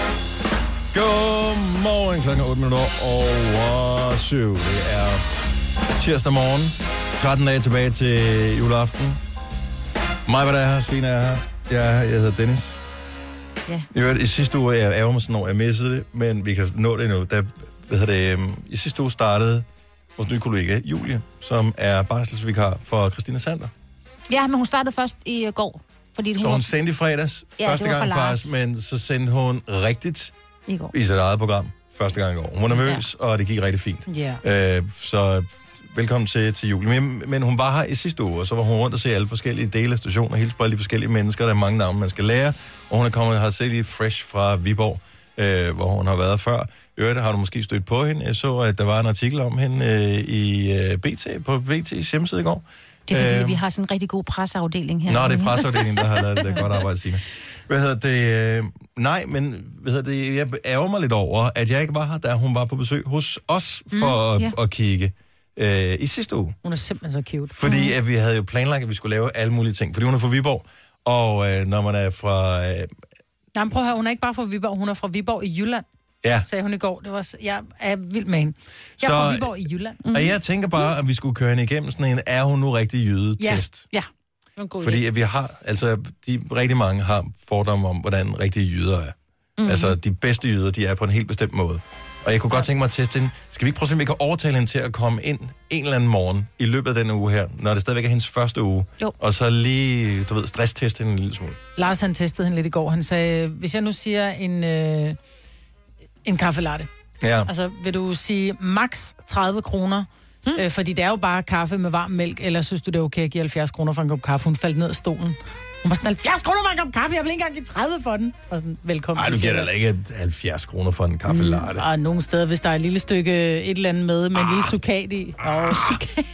Godmorgen, klokken otte minutter over syv. Det er tirsdag morgen. tretten dage tilbage til juleaften. Mig var der her, Signe er her. Jeg, jeg hedder Dennis. Ja. I, øvrigt, I sidste uge, jeg ærger mig sådan over, jeg missede det, men vi kan nå det endnu. Da, hvad hedder det, um, I sidste uge startede vores nye kollega, Julie, som er barselsvikar for Christina Sander. Ja, men hun startede først i uh, går. Fordi hun Så hun var... sendte i fredags, ja, første gang faktisk, men så sendte hun rigtigt i, går. i sit eget program, første gang i går. Hun var nervøs, ja. og det gik rigtig fint. Yeah. Øh, så velkommen til, til Julie. Men, men hun var her i sidste uge, og så var hun rundt og se alle forskellige dele af stationen, og hilse på alle de forskellige mennesker, der er mange navne, man skal lære. Og hun er kommet og har set lige fresh fra Viborg, øh, hvor hun har været før. I øvrigt har du måske stødt på hende. Jeg så, at der var en artikel om hende øh, i øh, B T, på B T's hjemmeside i går. Det er fordi, øh, vi har sådan en rigtig god presseafdeling her. Nå, det er presseafdelingen, der har lavet det godt arbejde, Signe. Hvad hedder det? Øh, nej, men hvad hedder det? Jeg ærger mig lidt over, at jeg ikke var her, da hun var på besøg hos os for mm, yeah. at, at kigge øh, i sidste uge. Hun er simpelthen så cute. Fordi at vi havde jo planlagt, at vi skulle lave alle mulige ting. Fordi hun er fra Viborg, og øh, når man er fra... Øh, Nej, men prøv at høre, hun er ikke bare fra Viborg, hun er fra Viborg i Jylland. Ja. Sagde hun i går. Det var, jeg er vild med hende. Jeg er så, fra Viborg i Jylland. Mm-hmm. Og jeg tænker bare, at vi skulle køre hende igennem sådan en, er hun nu rigtig jyde-test? Ja, ja. Fordi at vi har, altså de, rigtig mange har fordomme om, hvordan rigtige jyder er. Mm-hmm. Altså de bedste jyder, de er på en helt bestemt måde. Og jeg kunne godt tænke mig at teste hende. Skal vi ikke prøve at se, om vi kan overtale hende til at komme ind en eller anden morgen i løbet af denne uge her, når det stadigvæk er hendes første uge. Jo. Og så lige, du ved, stressteste hende en lille smule. Lars, han testede hende lidt i går. Han sagde, hvis jeg nu siger en, øh, en kaffe latte. Ja. Altså, vil du sige max tredive kroner? Hmm. Øh, fordi det er jo bare kaffe med varm mælk, eller synes du, det er okay at give halvfjerds kroner for en kop kaffe? Hun faldt ned af stolen. Hun var sådan, halvfjerds kroner for en kop kaffe, jeg vil ikke engang give tredive for den. Og sådan, velkommen. Nej, du giver da ikke halvfjerds kroner for en kaffe latte. Mm, og nogle steder, hvis der er et lille stykke et eller andet med, med en lille sukat i. Åh, oh, sukat.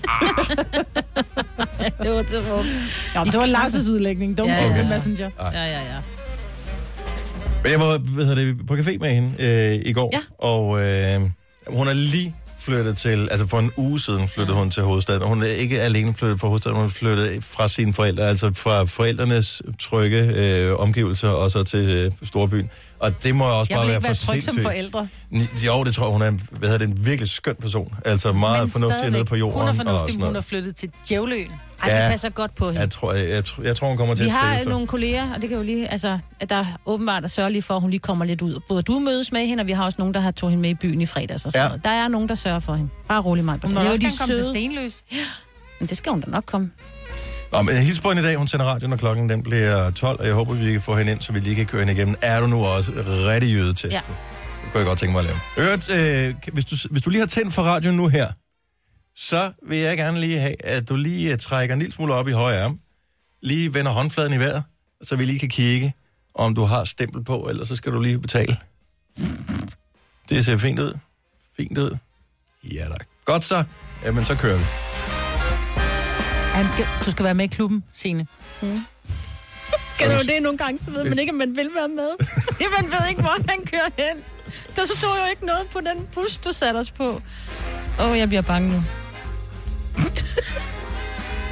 det var det var. Ja, det var Lars' udlægning. Don't ja, ja, ja. Messenger. Ja, ja, ja. Men jeg var hvad hedder det, på café med hende øh, i går, ja. og øh, hun er lige flyttet til, altså for en uge siden flyttede ja. hun til hovedstaden, og hun er ikke alene flyttet fra hovedstaden, hun er flyttet fra sine forældre, altså fra forældrenes trygge øh, omgivelser, og så til øh, storbyen. Og det må også jeg bare være for sindssygt. Jeg vil ikke være tryg som forældre. Jo, det tror jeg, hun er en, hvad hedder det, en virkelig skøn person. Altså meget men fornuftig nede på jorden. Hun er fornuftig, hun er flyttet til Djævløen. Ej, ja, det passer godt på hende. Jeg tror, jeg, jeg, jeg, jeg tror hun kommer til vi at stille sig. Vi har nogle kolleger, og det kan jo lige, altså, at der åbenbart er sørgelige for, at hun lige kommer lidt ud. Både du mødes med hende, og vi har også nogen, der har tog hende med i byen i fredags og sådan ja. noget. Der er nogen, der sørger for hende. Bare rolig mig. Hun må også gerne komme til Stenløs. Ja, men det skal hun da nok komme. Nå, men hils på hende i dag. Hun sender radioen, når klokken den bliver tolv, og jeg håber, vi kan få hende ind, så vi lige kan køre hende igennem. Er du nu også rigtig jødetesten? Ja. Det kunne jeg godt tænke mig at lave. Øvrigt, øh, hvis, du, hvis du lige har tændt for radioen nu her, så vil jeg gerne lige have, at du lige uh, trækker en lille smule op i højre arm. Lige vender håndfladen i vejret, så vi lige kan kigge, om du har stempel på, eller så skal du lige betale. Det ser fint ud. Fint ud. Ja da. Godt så. Jamen, så kører vi. Han skal, du skal være med i klubben, Signe. Mm. Kan du det nogle gange, så ved man ikke, om man vil være med. Man ved ikke, hvor han kører hen. Der stod jo ikke noget på den bus, du satte os på. Åh, oh, jeg bliver bange nu.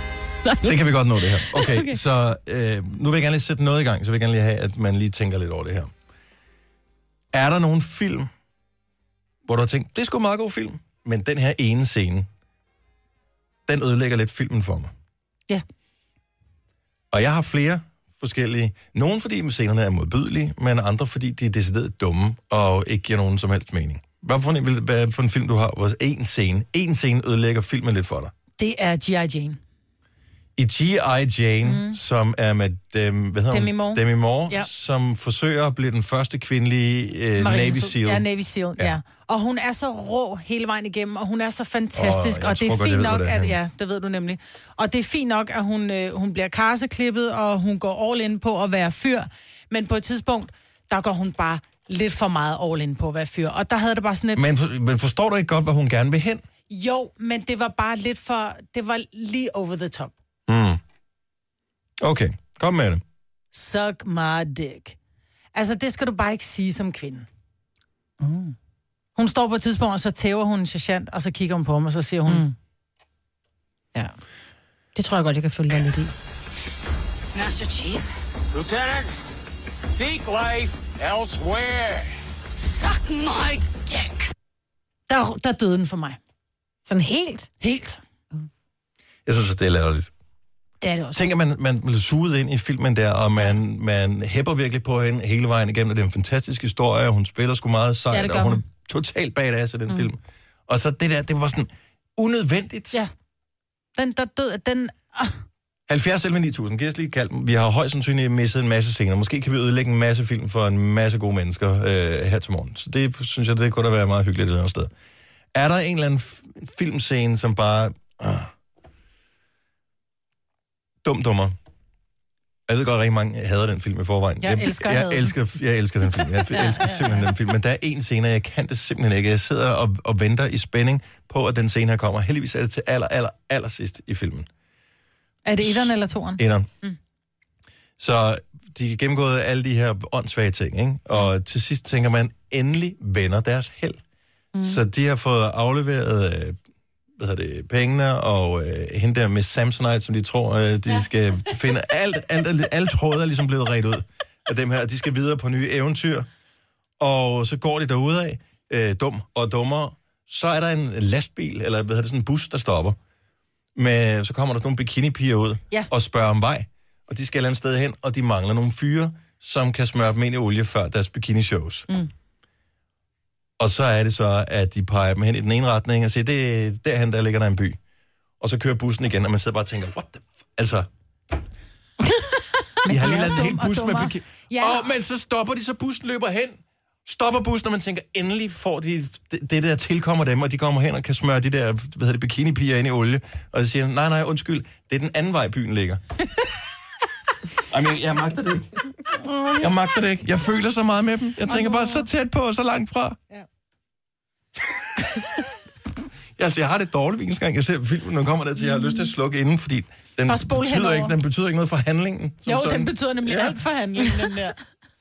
Det kan vi godt nå, det her. Okay, Okay. okay. så øh, nu vil jeg gerne lige sætte noget i gang, så vil jeg gerne lige have, at man lige tænker lidt over det her. Er der nogen film, hvor du har tænkt, det er sgu en meget god film, men den her ene scene, den ødelægger lidt filmen for mig? Ja. Og jeg har flere forskellige. Nogle fordi scenerne er modbydelige, men andre fordi de er decideret dumme og ikke giver nogen som helst mening. Hvad for en, hvad for en film, du har, hvor en scene, en scene ødelægger filmen lidt for dig? Det er G I. Jane. I G I. Jane, mm. som er med dem, hvad hedder Demi Moore, Demi Moore ja. som forsøger at blive den første kvindelige øh, Navy SEAL. Ja, Navy SEAL, ja. ja. Og hun er så rå hele vejen igennem, og hun er så fantastisk, oh, og det er tror, fint godt, nok, det, at ja, det ved du nemlig. Og det er fint nok, at hun øh, hun bliver karseklippet, og hun går all in på at være fyr, men på et tidspunkt, der går hun bare lidt for meget all in på at være fyr. Og der havde det bare sådan et... Men, for, men forstår du ikke godt, hvad hun gerne vil hen? Jo, men det var bare lidt for... Det var lige over the top. Mm. Okay, kom med det. Suck my dick. Altså, det skal du bare ikke sige som kvinde. Mm. Hun står på et tidspunkt, og så tæver hun en sergeant, og så kigger hun på ham, og så siger hun... Mm. Ja. Det tror jeg godt, jeg kan følge dig lidt i. Master Chief? Lieutenant, seek life elsewhere. Suck my dick. Der, der døde den for mig. Sådan helt? Helt. Jeg synes, at det er latterligt. Det er det også. Tænker man, man bliver suget ind i filmen der, og man, man hæpper virkelig på hende hele vejen igennem, og det er en fantastisk historie, og hun spiller sgu meget sejt, ja, og hun er totalt badass i den mm. film. Og så det der, det var sådan unødvendigt. Ja. Den, der død, den... Ah. halvfjerds elleve ni tusind, kan jeg lige kalde dem. Vi har højst sandsynligt misset en masse scener. Måske kan vi ødelægge en masse film for en masse gode mennesker øh, her til morgen. Så det synes jeg, det kunne da være meget hyggeligt et eller andet sted. Er der en eller anden f- filmscene, som bare... Ah, dum dummer. Jeg ved godt, at rigtig mange hader den film i forvejen. Jeg, jeg elsker jeg, jeg elsker, jeg elsker den film. Jeg elsker ja, simpelthen ja. den film. Men der er en scene, jeg kan det simpelthen ikke. Jeg sidder og, og venter i spænding på, at den scene her kommer. Heldigvis er det til aller, aller, aller sidst i filmen. Er det etteren eller toeren? Etteren. Mm. Så de har gennemgået alle de her åndssvage ting, ikke? Og til sidst tænker man, endelig vender deres held. Mm. Så de har fået afleveret øh, hvad hedder det, pengene, og øh, hende der med Samsonite, som de tror, øh, de ja. skal finde. Alt, alt, alt, alle tråde er ligesom blevet redt ud af dem her. De skal videre på nye eventyr. Og så går de derudad, øh, dum og dummere. Så er der en lastbil, eller hvad hedder det, sådan en bus, der stopper. Men så kommer der sådan nogle bikinipiger ud ja. og spørger om vej. Og de skal et eller andet sted hen, og de mangler nogle fyre, som kan smøre dem ind i olie før deres bikini-shows. Mm. Og så er det så, at de peger dem hen i den ene retning og siger, det er derhen, der ligger der en by. Og så kører bussen igen, og man sidder bare og tænker, what the f... Altså... de har lige lavet en hel bus med bikini... Ja. Og, men så stopper de, så bussen løber hen. Stopper bussen, og man tænker, endelig får de det, det der tilkommer dem, og de kommer hen og kan smøre de der, hvad hedder det, bikinipiger ind i olie. Og så siger nej, nej, undskyld, det er den anden vej, byen ligger. I mean, jeg magter det ikke. Jeg magter det ikke. Jeg føler så meget med dem. Jeg tænker bare, så tæt på og så langt fra. Ja. altså, jeg har det dårligt hver eneste gang, jeg ser filmen, når den kommer der til, jeg har lyst til at slukke inden, fordi den betyder, ikke, den betyder ikke noget for handlingen. Jo, sådan. Den betyder nemlig ja. alt for handlingen, den der.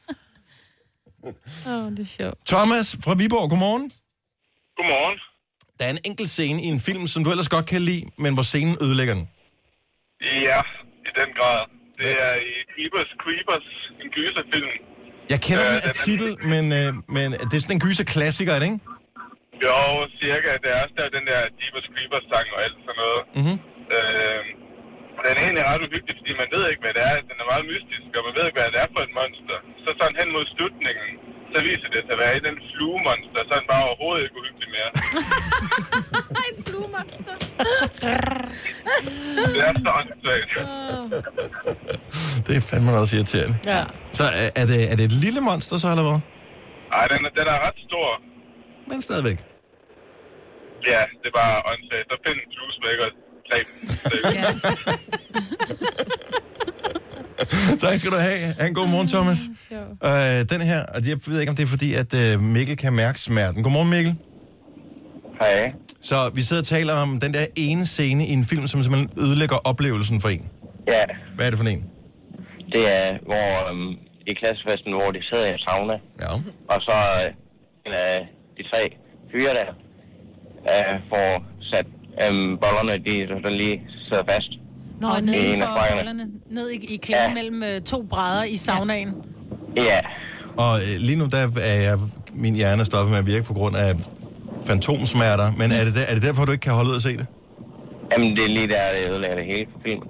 Åh, oh, det er sjovt. Thomas fra Viborg, godmorgen. Godmorgen. Der er en enkelt scene i en film, som du ellers godt kan lide, men hvor scenen ødelægger den. Ja, i den grad. Det er i Jeepers Creepers, en gyserfilm. Jeg kender den øh, af titel, men, øh, men det er sådan en gyser-klassiker, er det ikke? Jo, cirka. Det er også der, den der Jeepers Creepers-sang og alt sådan noget. Mm-hmm. Øh, den er egentlig ret uhyggelig, fordi man ved ikke, hvad det er. Den er meget mystisk, og man ved ikke, hvad det er for et monster. Så sådan hen mod slutningen, så viser det sig at være i den fluemonster, så er den bare overhovedet ikke uhyggelig mere. En fluemonster. Det er så åndssvagt. Det er fandme også irriterende. Ja. Så er, er, det, er det et lille monster så, eller hvad? Nej, den, den er ret stor. Men stadigvæk. Ja, det er bare åndssvagt. Så find en fluesmækker. Ja. Tak skal du have. Ha' en god morgen, Thomas. Øh, den her, og jeg ved ikke, om det er fordi, at øh, Mikkel kan mærke smerten. Godmorgen, Mikkel. Hej. Så vi sidder og taler om den der ene scene i en film, som simpelthen ødelægger oplevelsen for en. Ja. Hvad er det for en? Det er, hvor øhm, i klassefesten, hvor de sidder i en sauna. Ja. Og så øh, en af de tre fyre der øh, får sat øhm, bollerne, de der lige sidder fast. Nå, og ned en af for sprækkerne. bollerne. Ned i, i klemmen ja. mellem øh, to brædder i saunaen. Ja. Og øh, lige nu, der er jeg, min hjerne stoppet med at virke på grund af fantomsmerter. Men er det, der, er det derfor, du ikke kan holde ud at se det? Jamen, det er lige der, det ødelægger det hele på filmen.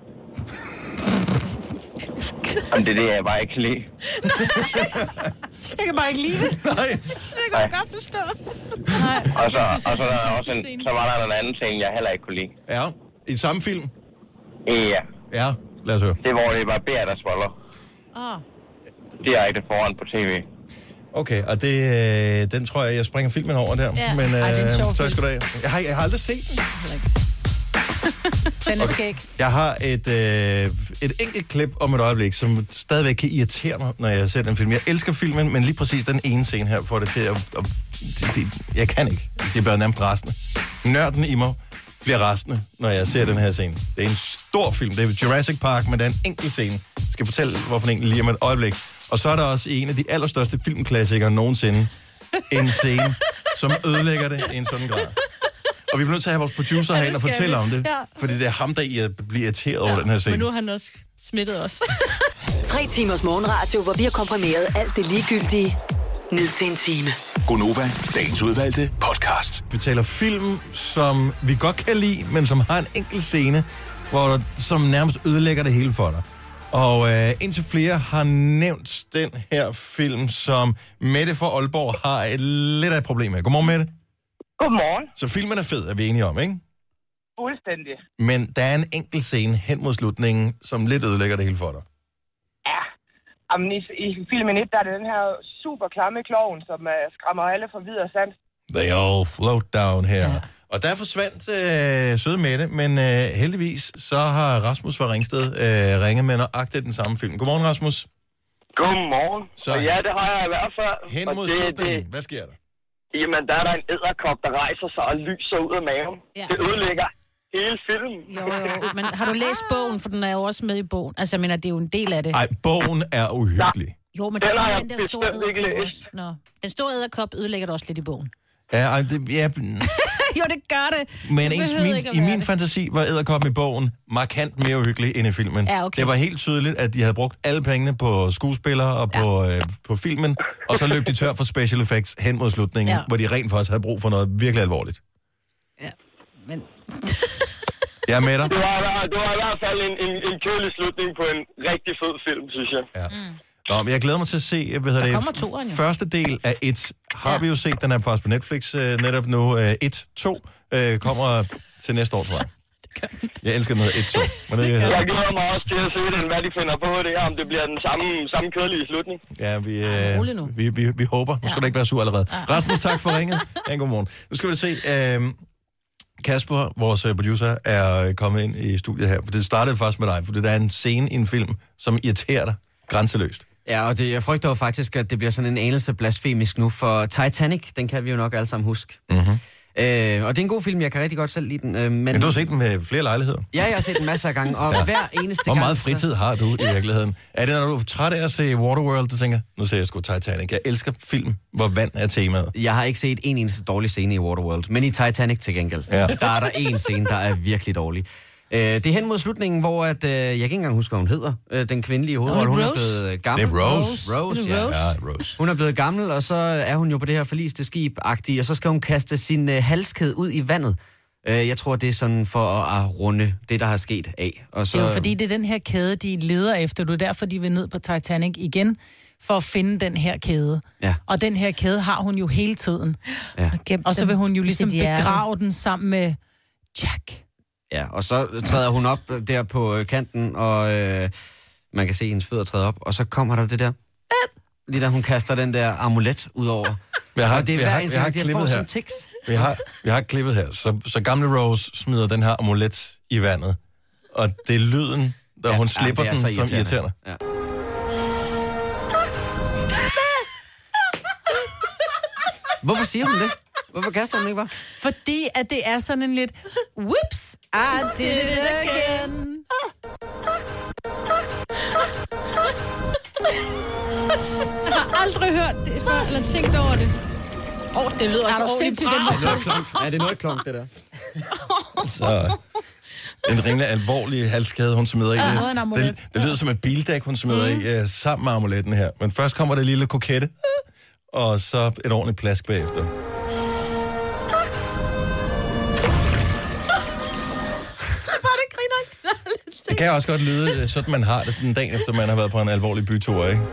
Jamen, det er det, jeg bare ikke kan lide. Jeg kan bare ikke lide det. Nej. Det kan jeg godt forstå. Nej, Og så, jeg synes, det og så, er en også fantastisk en, scene. så var der en anden ting, jeg heller ikke kunne lide. Ja, i samme film? Ja. Ja, lad os høre. Det var, det var Beat, der spoller. Åh. Direkte foran på tv. Okay, og det, øh, den tror jeg, jeg springer filmen over der. Ja. Men, øh, Ej, det er en sjov tak film. skal du have. Jeg har, jeg har aldrig set den. Den er skæg. Jeg har et, øh, et enkelt klip om et øjeblik, som stadigvæk kan irritere mig, når jeg ser den film. Jeg elsker filmen, men lige præcis den ene scene her får det til at... at det, det, jeg kan ikke. Jeg bliver nærmest rasende. Nørden i mig bliver rasende, når jeg ser den her scene. Det er en stor film. Det er Jurassic Park, men det er en enkelt scene. Jeg skal fortælle, hvorfor den lige om et øjeblik. Og så er der også en af de allerstørste filmklassikere nogensinde. En scene, som ødelægger det i en sådan grad. Og vi bliver nødt til at have vores producer herinde og fortælle om det. Ja. Fordi det er ham, der bliver irriteret ja, over den her scene. Men nu har han også smittet os. Tre timers morgenradio, hvor vi har komprimeret alt det ligegyldige ned til en time. Gonova, dagens udvalgte podcast. Vi taler film, som vi godt kan lide, men som har en enkelt scene, hvor der, som nærmest ødelægger det hele for dig. Og øh, indtil flere har nævnt den her film, som Mette fra Aalborg har et lidt af et problem med. Godmorgen, Mette. Godmorgen. Så filmen er fed, er vi enige om, ikke? Fuldstændig. Men der er en enkelt scene hen mod slutningen, som lidt ødelægger det hele for dig. Ja. Jamen, i, i filmen et, der er det den her super klamme klovn, som uh, skræmmer alle for videre sans. They all float down her. Ja. Og der forsvandt øh, søde Mette, men øh, heldigvis så har Rasmus fra Ringsted øh, ringet med nøjagtigt den samme film. Godmorgen, Rasmus. Godmorgen. Så, og ja, det har jeg i hvert fald. Hen mod det, slutningen. det, Hvad sker der? Jamen, der er der en edderkop, der rejser sig og lyser ud af maven. Ja. Det ødelægger hele filmen. Jo, jo. Men har du læst bogen? For den er jo også med i bogen. Altså, jeg mener, det er jo en del af det. Nej, bogen er uhyggelig. Ja. Jo, men den der har er jeg den der store edderkop. Nå. Den store edderkop ødelægger det også lidt i bogen. Ja, ej, det, ja. Jo, det gør det. Men det ens, min, i min det. fantasi var edderkoppen i bogen markant mere uhyggelig end i filmen. Ja, okay. Det var helt tydeligt, at de havde brugt alle pengene på skuespillere og på, ja. øh, på filmen, og så løb de tør for special effects hen mod slutningen, ja. hvor de rent faktisk havde brug for noget virkelig alvorligt. Ja, men... Jeg er med dig. Det var, det var i hvert fald en, en, en kedelig slutning på en rigtig fed film, synes jeg. Ja. Mm. Nå, men jeg glæder mig til at se, hvad hedder det, toren, første del af et har ja. vi jo set, den er faktisk på Netflix uh, netop nu. Uh, et, to uh, kommer til næste år, tror jeg. Jeg elsker noget et, to. Men det, jeg, jeg glæder mig også til at se den, hvad de finder på det, om det bliver den samme, samme kedelige slutning. Ja, vi, uh, vi, vi, vi håber. Nu skal ja. du ikke være sur allerede. Ja. Rasmus, tak for ringet. En god morgen. Nu skal vi se... Uh, Kasper, vores producer, er kommet ind i studiet her, for det startede først med dig, for der er en scene i en film, som irriterer dig grænseløst. Ja, og det, jeg frygter jo faktisk, at det bliver sådan en anelse blasfemisk nu, for Titanic, den kan vi jo nok alle sammen huske. Mm-hmm. Øh, og det er en god film, jeg kan rigtig godt selv lide den. Øh, men... men du har set den med flere lejligheder? Ja, jeg har set den masser af gange, og ja. hver eneste Hvor gang... meget fritid så... har du i virkeligheden? Er det, når du er træt af at se Waterworld, du tænker, nu ser jeg sgu Titanic. Jeg elsker film, hvor vand er temaet. Jeg har ikke set en eneste dårlig scene i Waterworld, men i Titanic til gengæld. Ja. Der er der en scene, der er virkelig dårlig. Øh, det er hen mod slutningen, hvor at, øh, jeg kan ikke engang huske, hvad hun hedder. Øh, den kvindelige hovedrolle, hun er blevet gammel. Det er Rose. Rose, ja. ja Rose. Hun er blevet gammel, og så er hun jo på det her forliste skib-agtige, og så skal hun kaste sin øh, halskæde ud i vandet. Øh, jeg tror, det er sådan for at, at runde det, der har sket af. Og så... Det er jo fordi, det er den her kæde, de leder efter. Det er derfor, de vil ned på Titanic igen, for at finde den her kæde. Ja. Og den her kæde har hun jo hele tiden. Ja. Og så vil hun jo ligesom begrave den sammen med Jack. Ja, og så træder hun op der på kanten, og øh, man kan se hendes fødder træde op, og så kommer der det der, lige da hun kaster den der amulet ud over. Jeg har, og det er hver eneste gang, jeg får sådan en tekst. Vi har, vi har klippet her, så, så gamle Rose smider den her amulet i vandet, og det er lyden, da ja, hun slipper ja, den, irriterende. som irriterende. Ja. Hvorfor siger hun det? Hvorfor kaster hun ikke bare? Fordi at det er sådan en lidt, whoops, I did it again. Jeg har aldrig hørt det før, eller tænkt over det. Åh, oh, det lyder også sindssygt. Det er noget klonk. Ja, det er noget klonk, det der. Så... En rimelig alvorlig halskæde, hun smider i Ja, det. en amulet. Det, det lyder som et bildæk, hun smider mm. i, uh, sammen med amuletten her. Men først kommer det lille kokette, og så et ordentligt plask bagefter. Det kan også godt lyde, sådan man har det den dag efter, man har været på en alvorlig bytur, ikke?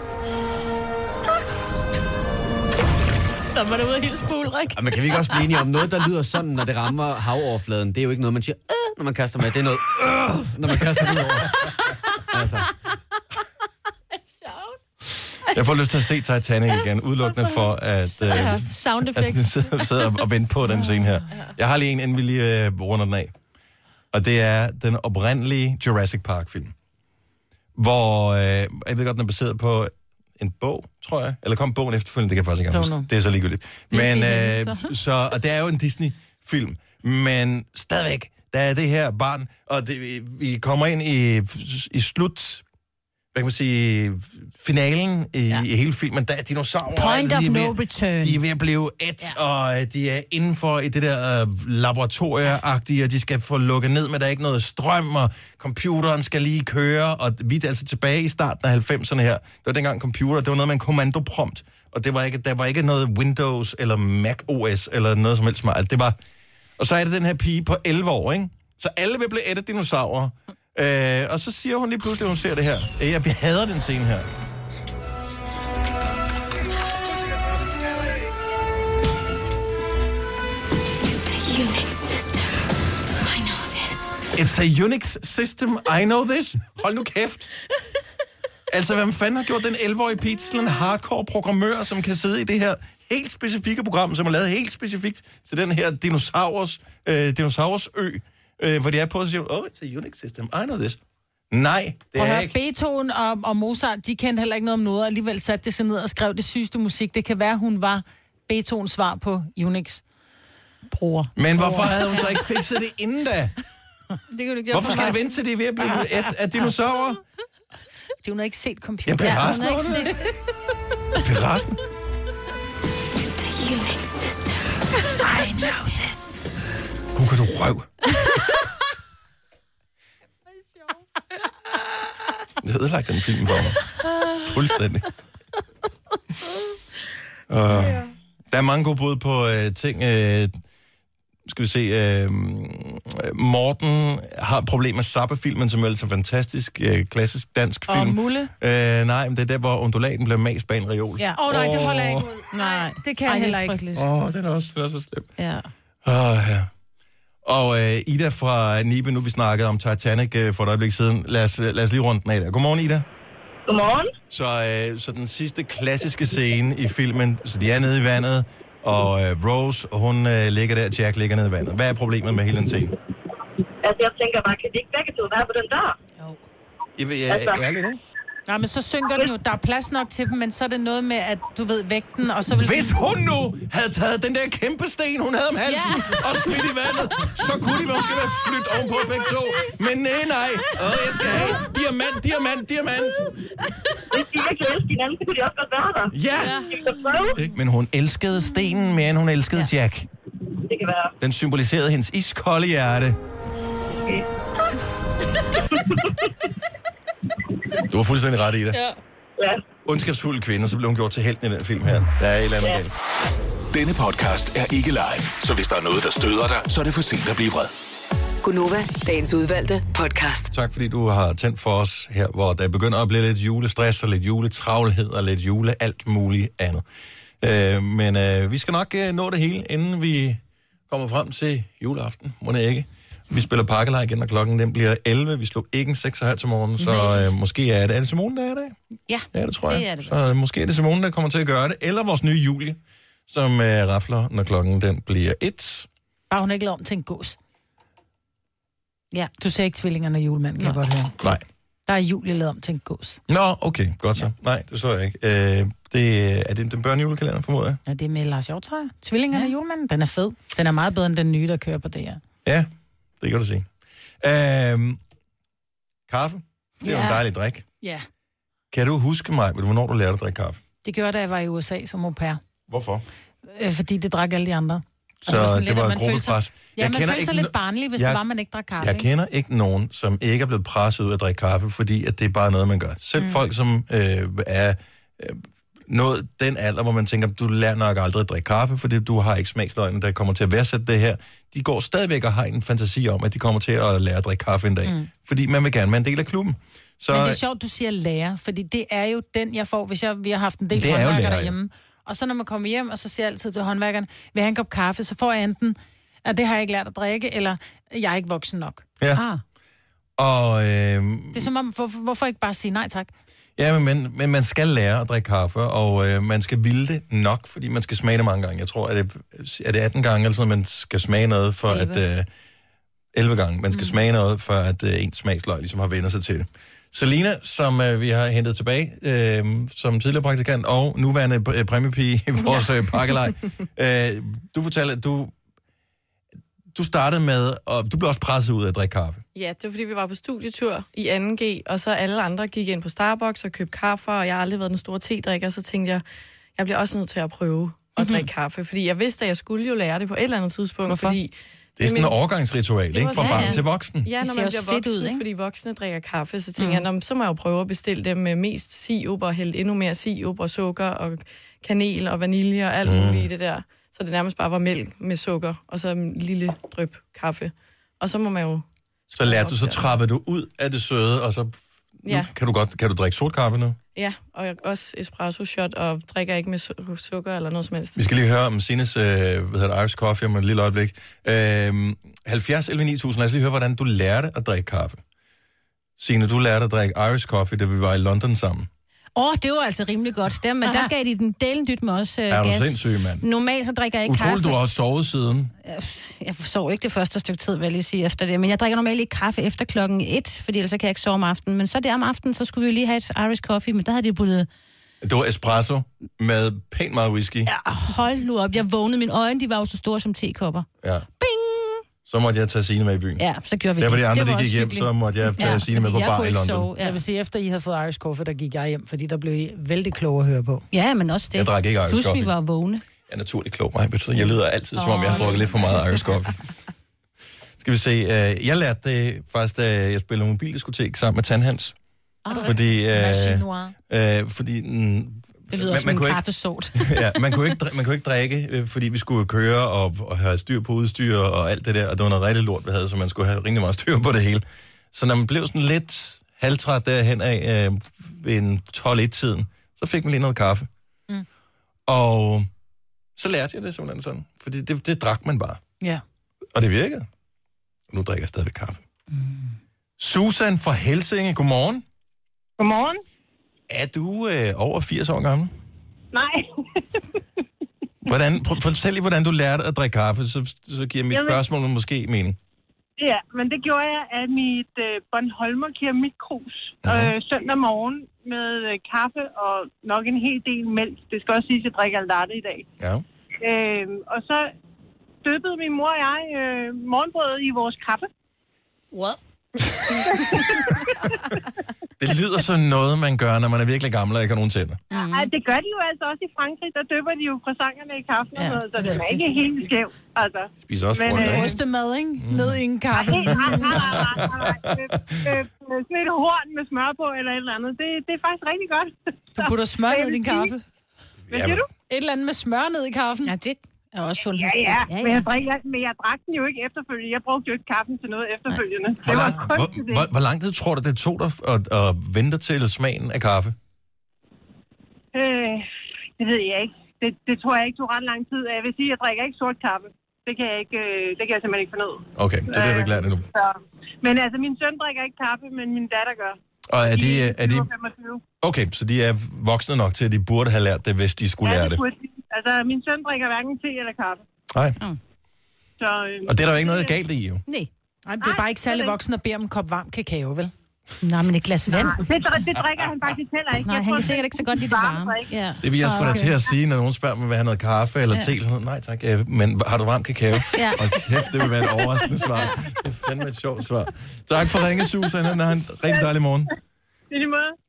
Så var det ude af hele Ulrik. Ja, men kan vi ikke også blive enige om noget, der lyder sådan, når det rammer havoverfladen? Det er jo ikke noget, man siger, øh, når man kaster med. Det er noget, øh, når man kaster det over. Altså. Jeg får lyst til at se Titanic igen, udelukkende for at, øh, Sound at effects. sidde, sidde og, og vente på den scene her. Jeg har lige en, inden vi lige øh, runder den af. Og det er den oprindelige Jurassic Park-film. Hvor, øh, jeg ved godt, den er baseret på en bog, tror jeg. Eller kom bogen efterfølgende, det kan jeg faktisk ikke huske. Det er så ligegyldigt. Men, øh, så, og det er jo en Disney-film. Men stadigvæk, der er det her barn, og det, vi kommer ind i, i slut... hvad kan man sige, finalen i, ja. i hele filmen, der er dinosaurer. Point of de no ved, return. De er ved at blive et, ja. og de er indenfor i det der uh, laboratorieagtige, og de skal få lukket ned, men der er ikke noget strøm, og computeren skal lige køre, og vi er altså tilbage i starten af halvfemserne her. Det var dengang computer, det var noget med en kommandoprompt, og det var ikke, der var ikke noget Windows eller Mac O S eller noget som helst smart. Det var, og så er det den her pige på elleve år, ikke? Så alle vil blive et af dinosaurer. Øh, og så siger hun lige pludselig, at hun ser det her. Jeg hader den scene her. It's a Unix system. I know this. It's a Unix system, I know this. Hold nu kæft. Altså, hvem fanden har gjort den elleve-årige pige til en hardcore programmør, som kan sidde i det her helt specifikke program, som er lavet helt specifikt til den her dinosaurs, øh, dinosaurs ø, øh, hvor de er på, og siger, oh, it's a Unix system, I know this. Nej, det er ikke. Beethoven og, og Mozart, de kendte heller ikke noget om noget, og alligevel satte det sig ned og skrev det sygeste musik. Det kan være, hun var Beethovens svar på Unix. Bruger. Men hvorfor havde hun så ikke fikset det inden da? Det kan du ikke Hvorfor skal det vente til det er ved at blive et af dinosaurer? Hun har ikke set computer. Ja, Piraten. Hun har ikke set Piraten. It's a Unix system. I know this. Gud, kan du røv. Det har ødelagt den film for mig. Fuldstændig. Uh, der er mange gode bud på uh, ting. Uh, skal vi se. Uh, Morten har problemer med Zappa-filmen, som er altså fantastisk, uh, klassisk dansk film. Og Mulle? Uh, nej, men det er der, hvor undulaten bliver mast bag en reol. Ja. Åh oh, nej, det holder jeg ikke ud. Nej, det kan jeg heller ikke. Åh, oh, den er også, den er så slem. Ja. Åh, oh, ja. Og øh, Ida fra Nibe, nu vi snakkede om Titanic øh, for et øjeblik siden. Lad os, lad os lige rundt den af der. Godmorgen, Ida. Godmorgen. Så, øh, så den sidste klassiske scene i filmen, så de er nede i vandet, og øh, Rose, hun øh, ligger der, Jack ligger nede i vandet. Hvad er problemet med hele den scene? Altså, jeg tænker bare, kan de ikke begge to være på den der? Jo. Jeg ved, jeg Altså. er ærlig, ikke? Nej, men så synker den jo. Der er plads nok til dem, men så er det noget med, at du ved, vægten, og så vil... Hvis hun nu havde taget den der kæmpe sten, hun havde om halsen, yeah. og smidt i vandet, så kunne de måske være flyttet ovenpå begge to. Men nej, nej. Åh, jeg skal have diamant, diamant, diamant. Hvis de ikke elsker hinanden, så kunne de også godt være der. Ja. Ja. Ikke? Men hun elskede stenen mere, end hun elskede ja. Jack. Det kan være. Den symboliserede hendes iskolde hjerte. Okay. Du var fuldstændig ret i det. Ja. Ja. Ondskabsfuld kvinde, så blev hun gjort til helten i den film her. Der er et eller andet galt. Denne podcast er ikke live, så hvis der er noget, der støder dig, så er det for sent at blive vred. Gunova, dagens udvalgte podcast. Tak fordi du har tændt for os her, hvor der begynder at blive lidt julestress og lidt juletravlhed og lidt jule alt muligt andet. Øh, men øh, vi skal nok øh, nå det hele, inden vi kommer frem til juleaften. Må det ikke? Vi spiller pakkelej igen, og klokken den bliver elleve. Vi slog ikke en seks og halv til morgen, så øh, måske er det... Er det Simone, der er det? Ja, ja det tror jeg. det er det. Så øh, måske er det Simone, der kommer til at gøre det. Eller vores nye Julie, som øh, rafler, når klokken den bliver et. Bare hun ikke lavet om til en gås. Ja. Du ser ikke tvillingerne og julemanden, kan jeg godt høre. Nej. Der er Julie lavet om til en gås. Nå, okay, godt så. Ja. Nej, det så jeg ikke. Øh, det, er det den børnejulekalender, formoder jeg? Ja, det er med Lars Hjortøj. Tvillingerne ja. og julemanden. Den er fed. Den er meget bedre end den nye, der kører på det her. Ja, det kan du sige. Øhm, kaffe, det er ja. jo en dejlig drik. Ja. Kan du huske mig, hvornår du lærte at drikke kaffe? Det gjorde da jeg var i U S A som au pair. Hvorfor? Øh, fordi det drak alle de andre. Så det, det var et gruppepres. Ja, man følte sig lidt barnlig, hvis jeg, det var, man ikke drak kaffe. Jeg kender ikke nogen, som ikke er blevet presset ud at drikke kaffe, fordi at det er bare noget, man gør. Selv mm. folk, som øh, er øh, nået den alder, hvor man tænker, du lærer nok aldrig at drikke kaffe, fordi du har ikke smagsløgene, der kommer til at værdsætte det her. De går stadigvæk og har en fantasi om, at de kommer til at lære at drikke kaffe en dag. Mm. Fordi man vil gerne være en del af klubben. Så, men det er sjovt, du siger lære, fordi det er jo den, jeg får, hvis jeg, vi har haft en del håndværkere derhjemme. Og så når man kommer hjem, og så siger jeg altid til håndværkeren, vil jeg have en kop kaffe, så får jeg enten, at det har jeg ikke lært at drikke, eller jeg er ikke voksen nok. Ja. Ah. Og, øh, det er som om, hvor, hvorfor ikke bare sige nej tak? Ja, men, men man skal lære at drikke kaffe, og øh, man skal ville det nok, fordi man skal smage det mange gange. Jeg tror, at det er det atten gange, eller sådan, man skal smage noget for elleve. at... Øh, elleve gange. Man skal mm. smage noget, før at øh, ens smagsløg ligesom har vendt sig til det. Selina, som øh, vi har hentet tilbage, øh, som tidligere praktikant og nuværende øh, præmiepige i vores øh, pakkelej. øh, du fortalte, at du, du startede med, og du blev også presset ud af at drikke kaffe. Ja, det var fordi, vi var på studietur i anden G, og så alle andre gik ind på Starbucks og købte kaffe, og jeg har aldrig været den store te-drikker, så tænkte jeg, jeg bliver også nødt til at prøve at mm-hmm. drikke kaffe, fordi jeg vidste, at jeg skulle jo lære det på et eller andet tidspunkt. Hvorfor? Fordi det er sådan en overgangsritual, ikke? Fra barn til voksen. Ja, når man bliver voksen, ud, fordi voksne drikker kaffe, så tænker mm. jeg, så må jeg jo prøve at bestille dem med mest sirup og hælde endnu mere sirup og sukker og kanel og vanilje og alt mm. muligt i det der. Så det nærmest bare var mælk med sukker og så en lille dryp kaffe. Og så må man jo... Så lærte du, så trappede du ud af det søde, og så ja. kan du godt kan du drikke sort kaffe nu? Ja, og jeg også espresso shot, og drikker ikke med su- sukker eller noget som helst. Vi skal lige høre om Sines, øh, hvad hedder det, Irish Coffee om et lille øjeblik. Øh, halvfjerds elleve ni tusind, lad os lige høre, hvordan du lærte at drikke kaffe. Signe, du lærte at drikke Irish Coffee, da vi var i London sammen. Åh, oh, det var altså rimelig godt. Der, men der gav de den delen dyt med os uh, er gas. Er du sindssyg, mand? Normalt så drikker jeg ikke Utroligt, kaffe. du har også sovet siden. Jeg sov ikke det første stykke tid, vil jeg lige sige efter det. Men jeg drikker normalt ikke kaffe efter klokken et, fordi ellers kan jeg ikke sove om aftenen. Men så der om aftenen, så skulle vi lige have et Irish Coffee, men der havde de puttet... Det var espresso med pænt meget whisky. Ja, hold nu op. Jeg vågnede. Mine øjne, de var jo så store som tekopper. Ja. Bing! Så måtte jeg tage Signe med i byen. Ja, så gjorde vi det. Der var de andre, de gik hjem, så måtte jeg tage ja, Signe med på bar i London. Sove. Jeg vil sige, efter I havde fået Irish Coffee, der gik jeg hjem, fordi der blev I vældig kloge at høre på. Ja, men også det. Jeg drak ikke Irish Plus, Coffee. vi var vågne. Jeg er naturligt klog, mig. Jeg lyder altid, som om jeg har drukket lidt for meget Irish Coffee. Skal vi se. Uh, jeg lærte det faktisk, da jeg spillede mobildiskotek sammen med Tandhans. Oh, fordi... Uh, uh, fordi... Mm, det lyder man, som man en kaffesort. ja, man kunne ikke, man kunne ikke drikke, øh, fordi vi skulle køre og, og have styr på udstyr og alt det der, og det var noget rigtig lort, vi havde, så man skulle have rimelig meget styr på det hele. Så når man blev sådan lidt halvtræt derhen af øh, ved en tolv-et-tiden, så fik man lige noget kaffe. Mm. Og så lærte jeg det simpelthen sådan, fordi det, det drak man bare. Ja. Og det virkede. Og nu drikker jeg stadigvæk kaffe. Mm. Susan fra Helsinge, godmorgen. Godmorgen. Er du øh, over firs år gammel? Nej. hvordan, fortæl lige, hvordan du lærte at drikke kaffe, så, så giver mit Jamen, spørgsmål måske mening. Ja, men det gjorde jeg af mit øh, Bornholmer keramikkrus uh-huh. øh, søndag morgen med øh, kaffe og nok en hel del mælk. Det skal også sige, at jeg drikker aldarte i dag. Ja. Øh, og så dyppede min mor og jeg øh, morgenbrødet i vores kaffe. What? Det lyder sådan noget, man gør, når man er virkelig gammel og ikke har nogen tænder. Mm. Ej, det gør de jo altså også i Frankrig. Der dypper de jo croissanterne i kaffen og ja. noget, så det er ikke helt skæv. Altså. Spiser også Men, frøen, øh, ostemad, ikke? Mm. Ned i en kaffe. Nej, nej, nej, nej, nej. Sådan et horn med smør på eller et eller andet. Det, det er faktisk rigtig godt. Du putter smør ned i din kaffe? Hvad siger du? Et eller andet med smør ned i kaffen? Ja, det er også sundt. Ja, ja, ja, ja. Men, jeg drikker, men jeg drak den jo ikke efterfølgende. Jeg brugte jo ikke kaffen til noget efterfølgende. Hvor, lang, hvor, hvor, hvor lang tid tror du, det tog dig at, at vente til smagen af kaffe? Øh, det ved jeg ikke. Det, det tror jeg ikke tog ret lang tid. Jeg vil sige, at jeg drikker ikke sort kaffe. Det kan jeg, ikke, det kan jeg simpelthen ikke fornøde. Okay, så det er du ikke lært endnu. Så. Men altså, min søn drikker ikke kaffe, men min datter gør. Og er de, er de... femogtyve. Okay, så de er voksne nok til, at de burde have lært det, hvis de skulle ja, lære det. det. Altså, min søn drikker hverken te eller kaffe. Nej. Mm. Så, øh, og det er der jo ikke noget galt i, jo. Nej. Nej, det er bare ikke særlig voksen at bede om en kop varm kakao, vel? Nej, men et glas vand. Nej, det, det drikker han faktisk heller ikke. Nej, jeg han tror, kan sikkert ikke så godt lide det varme. Ja. Det vil jeg sgu da til at sige, når nogen spørger mig, vil have noget kaffe eller ja. te. Sådan, nej tak, men har du varm kakao? Ja. Og kæft, det vil være et overraskende svar. Det er fandme et sjovt svar. Tak for ringe, Susan. Han har en rigtig dejlig morgen. I lige måde.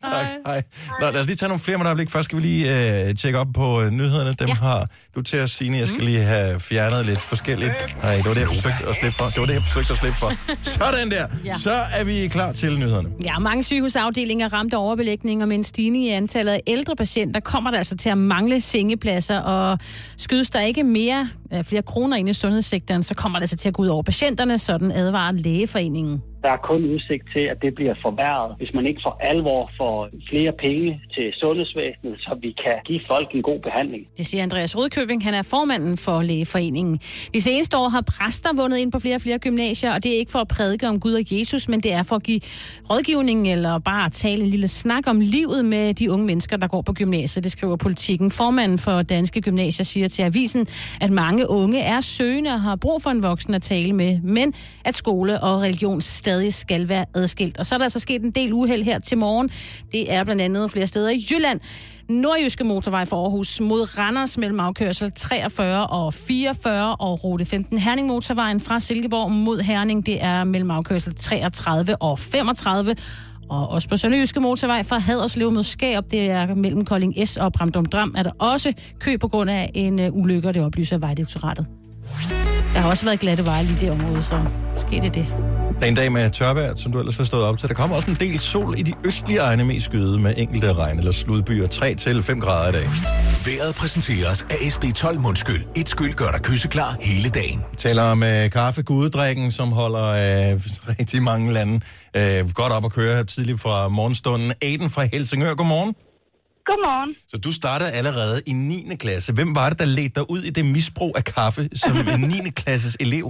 Tak, hej. Nå, lad os lige tage nogle flere med øjeblik. Først skal vi lige øh, tjekke op på øh, nyhederne. Dem ja. har du til at sige. Jeg skal mm. lige have fjernet lidt forskelligt. Nej, det var det, jeg forsøgte at slippe for. Det var det, jeg forsøgte at slippe for. Sådan der. Ja. Så er vi klar til nyhederne. Ja, mange sygehusafdelinger ramte overbelægning, og med en stigning i antallet af ældre patienter kommer der altså til at mangle sengepladser, og skydes der ikke mere flere kroner ind i sundhedssektoren, så kommer det altså til at gå ud over patienterne, sådan advarer Lægeforeningen. Der er kun udsigt til, at det bliver forværret, hvis man ikke for alvor får flere penge til sundhedsvæsenet, så vi kan give folk en god behandling. Det siger Andreas Rødkøbing, han er formanden for Lægeforeningen. De seneste år har præster vundet ind på flere og flere gymnasier, og det er ikke for at prædike om Gud og Jesus, men det er for at give rådgivning eller bare at tale en lille snak om livet med de unge mennesker, der går på gymnasiet. Det skriver Politikken. Formanden for Danske Gymnasier siger til avisen, at mange unge er søgende og har brug for en voksen at tale med, men at skole og religion stadig skal være adskilt. Og så er der altså sket en del uheld her til morgen. Det er blandt andet flere steder i Jylland. Nordjyske motorvej fra Aarhus mod Randers mellem afkørsel treogfyrre og fireogfyrre og rute femten. Herning motorvejen fra Silkeborg mod Herning, det er mellem afkørsel treogtredive og femogtredive. Og også på Sønderjyske motorvej fra Haderslev mod Skærup, det er mellem Kolding S og Bramdum Dram, er der også kø på grund af en uh, ulykke, og det oplyser Vejdirektoratet. Der har også været glatte veje lige i det område, så måske det er det. Der er en dag med tørvejr, som du ellers har stået op til. Der kommer også en del sol i de østlige egne mest skyde med enkelte regn- eller sludbyer. tre til fem grader i dag. Vejret præsenteres af S B tolv mundskyld. Et skyld gør dig kysseklar hele dagen. Vi taler om uh, kaffe, gudedrikken, som holder uh, rigtig mange lande uh, godt op at køre her tidligt fra morgenstunden. Aiden fra Helsingør, godmorgen. Godmorgen. Så du startede allerede i niende klasse. Hvem var det, der ledte dig ud i det misbrug af kaffe som en niende klasses elev?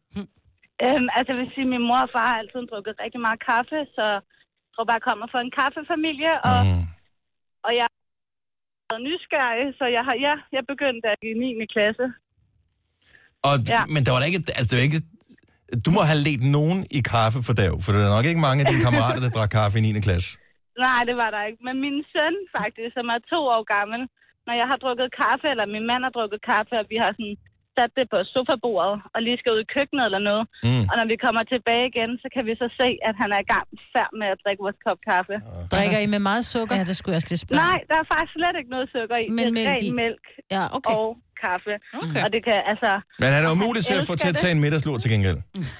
Øhm, altså, jeg vil sige, min mor og far har altid drukket rigtig meget kaffe, så jeg tror bare, jeg kommer fra en kaffefamilie, og, mm. og jeg er nysgerrig, så jeg har, ja, jeg begyndte der i niende klasse. Og, ja. Men der var der ikke, altså ikke, du må have ledt nogen i kaffe for dag, for der er nok ikke mange af dine kammerater, der drak kaffe i niende klasse. Nej, det var der ikke. Men min søn faktisk, som er to år gammel, når jeg har drukket kaffe, eller min mand har drukket kaffe, og vi har sådan sat det på sofabordet, og lige skal ud i køkkenet eller noget. Mm. Og når vi kommer tilbage igen, så kan vi så se, at han er i gang færd med at drikke vores kop kaffe. Ja. Drikker I med meget sukker? Ja, det skulle jeg også lige spørge. Nej, der er faktisk slet ikke noget sukker i. Men det er ren mælk ja, okay. og kaffe. Okay. Og det kan altså... Men han er umuligt til at få til at tage en middagslur til gengæld.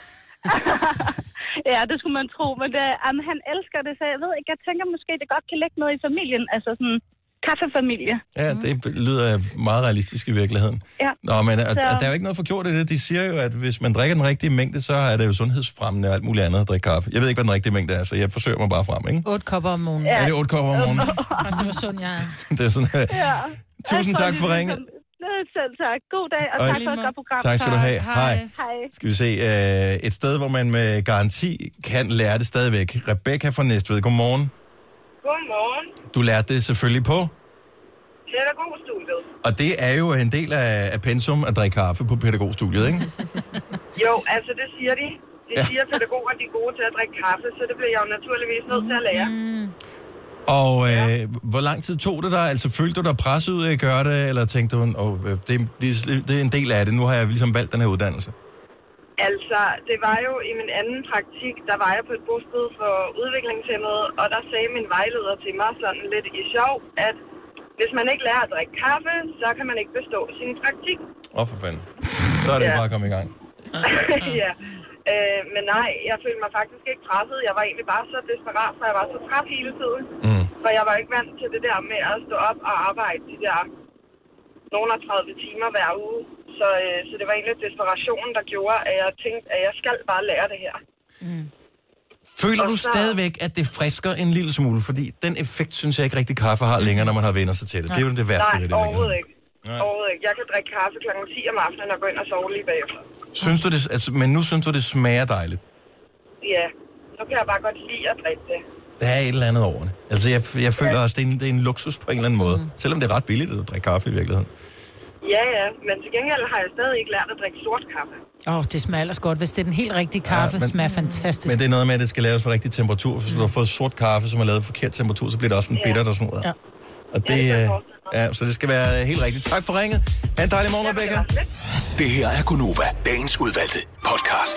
Ja, det skulle man tro, men det, jamen, han elsker det, så jeg ved ikke, jeg tænker måske, det godt kan ligge noget i familien, altså sådan kaffefamilie. Ja, det lyder meget realistisk i virkeligheden. Ja. Nå, men så... der er jo ikke noget forgjort i det. De siger jo, at hvis man drikker den rigtige mængde, så er det jo sundhedsfremmende og alt muligt andet at drikke kaffe. Jeg ved ikke, hvad den rigtige mængde er, så jeg forsøger mig bare frem, ikke? Otte kopper om morgenen. Ja, ja det er otte kopper om morgenen. Og så var sund jeg er. Det er sådan her. Ja. Tusind tak for ringet. Selv tak. God dag, og, og tak for et godt program. Tak skal du have. Hej. Hej. Skal vi se. Uh, et sted, hvor man med garanti kan lære det stadigvæk. Rebecca fra Næstved, godmorgen. Godmorgen. Du lærte det selvfølgelig på? Pædagogstudiet. Og det er jo en del af, af pensum at drikke kaffe på pædagogstudiet, ikke? Jo, altså det siger de. De ja. siger, at pædagoger de er gode til at drikke kaffe, så det bliver jeg jo naturligvis nødt til at lære. Mm. Og øh, ja. hvor lang tid tog det dig? Altså følte du dig presset ud af at gøre det, eller tænkte du, oh, det, det, det er en del af det, nu har jeg ligesom valgt den her uddannelse? Altså, det var jo i min anden praktik, der var jeg på et bosted for udviklingshæmmede, og der sagde min vejleder til mig sådan lidt i sjov, at hvis man ikke lærer at drikke kaffe, så kan man ikke bestå sin praktik. Åh, oh, for fanden. Så er det ja. bare at komme i gang. Ja. Øh, men nej, jeg følte mig faktisk ikke presset. Jeg var egentlig bare så desperat, for jeg var så træt hele tiden. Mm. For jeg var ikke vant til det der med at stå op og arbejde de der nogle af tredive timer hver uge. Så, øh, så det var egentlig desperationen, der gjorde, at jeg tænkte, at jeg skal bare lære det her. Mm. Føler du så... stadigvæk, at det frisker en lille smule? Fordi den effekt, synes jeg ikke rigtig kaffe har længere, når man har vendt sig til det. Nej. Det er jo det værste ved det. Nej, overhovedet ikke. Nej. Overhovedet ikke. Jeg kan drikke kaffe klokken ti om aftenen og gå ind og sove lige bagefter. Synes du det, altså, men nu synes du, det smager dejligt? Ja, nu kan jeg bare godt lide at drikke det. Der er et eller andet over det. Altså, jeg, jeg føler ja. også, det er, en, det er en luksus på en eller anden måde. Mm. Selvom det er ret billigt at drikke kaffe i virkeligheden. Ja, ja, men til gengæld har jeg stadig ikke lært at drikke sort kaffe. Åh, oh, det smager ellers godt. Hvis det er den helt rigtige kaffe, ja, men, smager fantastisk. Men det er noget med, at det skal laves for rigtig temperatur. Hvis du har fået sort kaffe, som er lavet for forkert temperatur, så bliver det også en ja. bitter og sådan noget. Ja. Og det, ja, det ja, så det skal være helt rigtigt. Tak for ringet. Ha' en dejlig morgen, Rebecca. Det her er Gonova, dagens udvalgte podcast.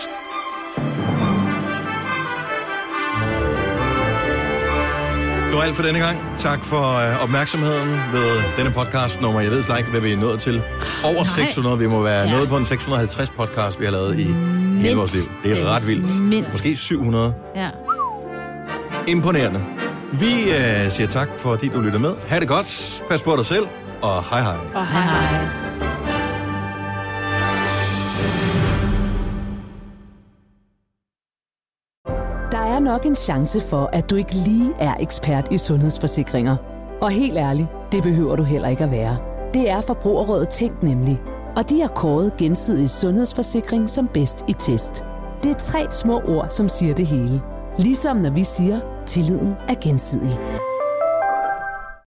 Det var alt for denne gang. Tak for øh, opmærksomheden ved denne podcast nummer. Jeg ved slet ikke, hvad vi er nået til. Over Nej. seks hundrede. Vi må være ja. nået på en seks hundrede og halvtreds podcast, vi har lavet i Mindst. hele vores liv. Det er ret vildt. Mindst. Måske syv hundrede. Ja. Imponerende. Vi øh, siger tak, fordi du lytter med. Ha' det godt. Pas på dig selv. Og hej hej. Og hej hej. Der er nok en chance for, at du ikke lige er ekspert i sundhedsforsikringer. Og helt ærligt, det behøver du heller ikke at være. Det er Forbrugerrådet Tænk nemlig. Og de har kåret Gensidig Sundhedsforsikring som bedst i test. Det er tre små ord, som siger det hele. Ligesom når vi siger, tilliden er gensidig.